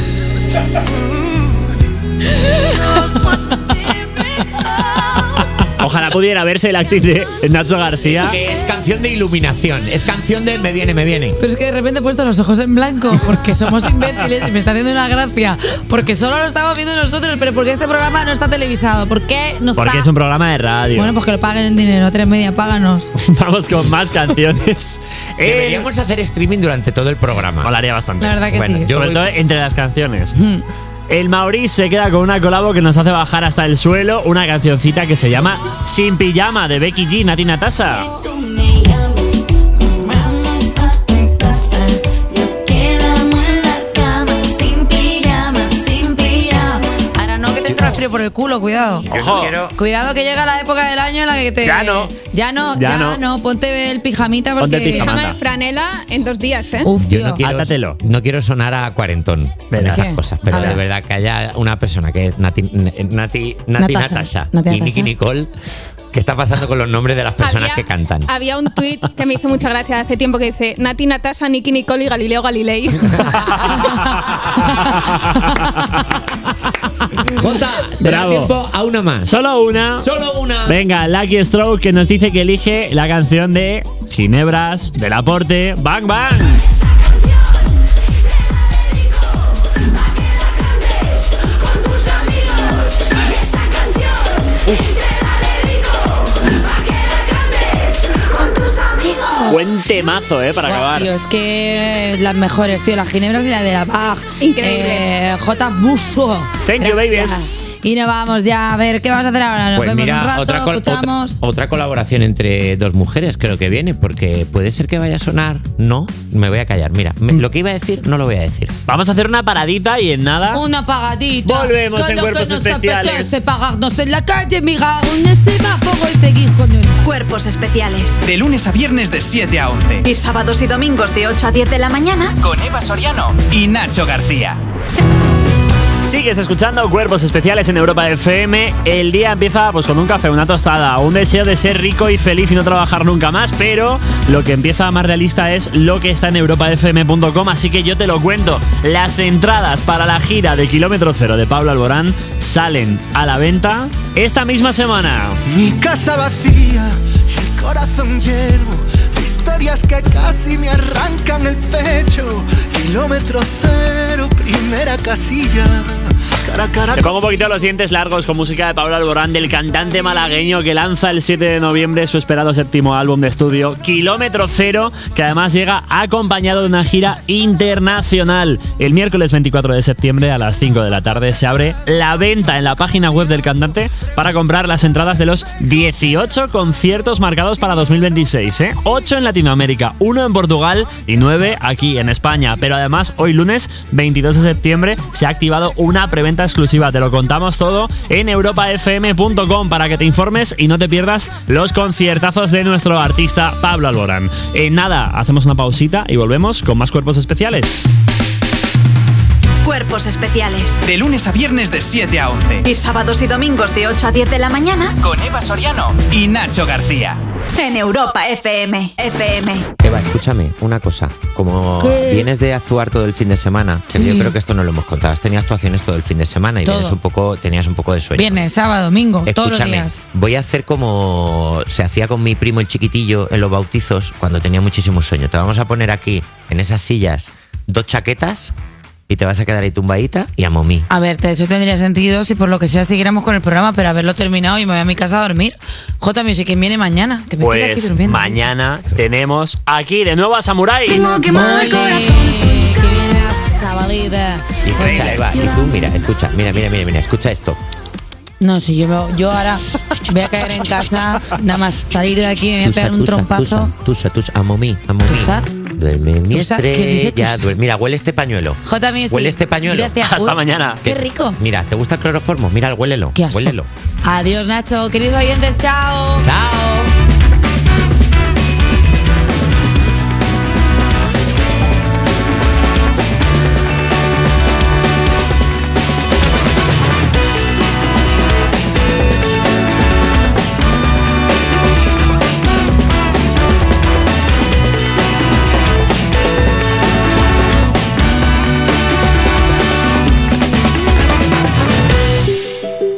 Ojalá pudiera verse el acting de Nacho García. Es que es canción de iluminación. Es canción de me viene, me viene. Pero es que de repente he puesto los ojos en blanco porque somos imbéciles y me está haciendo una gracia. Porque solo lo estamos viendo nosotros, pero porque este programa no está televisado. ¿Por qué no está? Porque es un programa de radio. Bueno, pues que lo paguen en dinero. 3 Media, páganos. Vamos con más canciones. Deberíamos hacer streaming durante todo el programa. Molaría bastante. La verdad que Bueno, sí. yo Sobre voy- todo entre las canciones. El Maurice se queda con una colabo que nos hace bajar hasta el suelo, una cancioncita que se llama Sin Pijama de Becky G, Nati Natasha. Ahora no que te entra el frío por el culo, cuidado. Ojo. Cuidado que llega la época del año en la que te. Ya no. Ya no, Ya ya no. no. Ponte el pijamita porque. Ponte el pijama. Pijama de franela en 2 días, ¿eh? Uf, Yo tío. no quiero sonar a cuarentón con Verás. estas ¿Qué? cosas, pero A de ver. verdad que haya una persona que es Nati Natasha. Natasha Nati y Natasha. Nicki Nicole. ¿Qué está pasando con los nombres de las personas que cantan? Había un tuit que me hizo mucha gracia hace tiempo que dice Nati Natasha, Nicki Nicole y Galileo Galilei. Jota, te da Bravo. tiempo a una más. Solo una. Solo una. Venga, Lucky Stroke que nos dice que elige la canción de Ginebras, del Aporte, Bang Bang. Buen temazo, para Buah, acabar. tío, es que las mejores, tío, las ginebras y la de la Bach. Increíble. J. Busso. Thank you, Gracias. babies. Y nos vamos ya a ver qué vamos a hacer ahora. Nos Pues vemos un mira, rato, escuchamos. otra colaboración entre dos mujeres creo que viene, porque puede ser que vaya a sonar. No, me voy a callar. Mira, lo que iba a decir no lo voy a decir. Vamos a hacer una paradita y en nada. Una pagadita. Volvemos que en lo Cuerpos que nos Especiales. apetece pagarnos en la calle, miga. Un semáforo y seguir con el Cuerpos especiales. De lunes a viernes de 7 a 11. Y sábados y domingos de 8 a 10 de la mañana. Con Eva Soriano y Nacho García. Sigues escuchando Cuerpos Especiales en Europa FM. El día empieza pues con un café, una tostada, un deseo de ser rico y feliz y no trabajar nunca más, pero lo que empieza más realista es lo que está en europafm.com, así que yo te lo cuento. Las entradas para la gira de Kilómetro Cero de Pablo Alborán salen a la venta esta misma semana. Mi casa vacía, el corazón lleno de historias que casi me arrancan el pecho. Kilómetro cero, primera casilla. Cara a cara. Te pongo un poquito los dientes largos con música de Pablo Alborán, del cantante malagueño que lanza el 7 de noviembre su esperado 7º álbum de estudio, Kilómetro Cero, que además llega acompañado de una gira internacional. El miércoles 24 de septiembre a las 5 de la tarde se abre la venta en la página web del cantante para comprar las entradas de los 18 conciertos marcados para 2026. 8 en Latinoamérica, 1 en Portugal y 9 aquí en España. Pero además, hoy lunes 22 de septiembre se ha activado una preventa exclusiva. Te lo contamos todo en europafm.com para que te informes y no te pierdas los conciertazos de nuestro artista Pablo Alborán. Nada, hacemos una pausita y volvemos con más Cuerpos Especiales. Cuerpos especiales. De lunes a viernes de 7 a 11. Y sábados y domingos de 8 a 10 de la mañana. Con Eva Soriano y Nacho García. En Europa FM. Eva, escúchame una cosa. Como vienes de actuar todo el fin de semana, Sí. yo creo que esto no lo hemos contado. Has tenido actuaciones todo el fin de semana y Todo. tenías un poco de sueño. Viernes, sábado, domingo, todos los Escúchame, días. voy a hacer como se hacía con mi primo el chiquitillo en los bautizos cuando tenía muchísimo sueño. Te vamos a poner aquí, en esas sillas, 2 chaquetas y te vas a quedar ahí tumbadita y a momí. A ver, eso tendría sentido si por lo que sea siguiéramos con el programa, pero haberlo terminado y me voy a mi casa a dormir. J Music, ¿quién viene mañana? Que me quede aquí Pues durmiendo. mañana tenemos aquí de nuevo a Samurai. Tengo que mover el corazón. Que viene la chavalita. Y escucha, Eva, y tú, mira, escucha esto. No, si yo ahora voy a caer en casa, nada más salir de aquí, me voy a pegar un trompazo. Tusa, a momí. Duerme mi Tusa, ¿qué dice estrella. tusa? Mira, huele este pañuelo. J Music. Huele este pañuelo. Gracias. Hasta Uy, mañana. Qué rico. Mira, ¿te gusta el cloroformo? Mira, huélelo. Qué asco. Huélelo. Adiós, Nacho. Queridos oyentes, chao. Chao.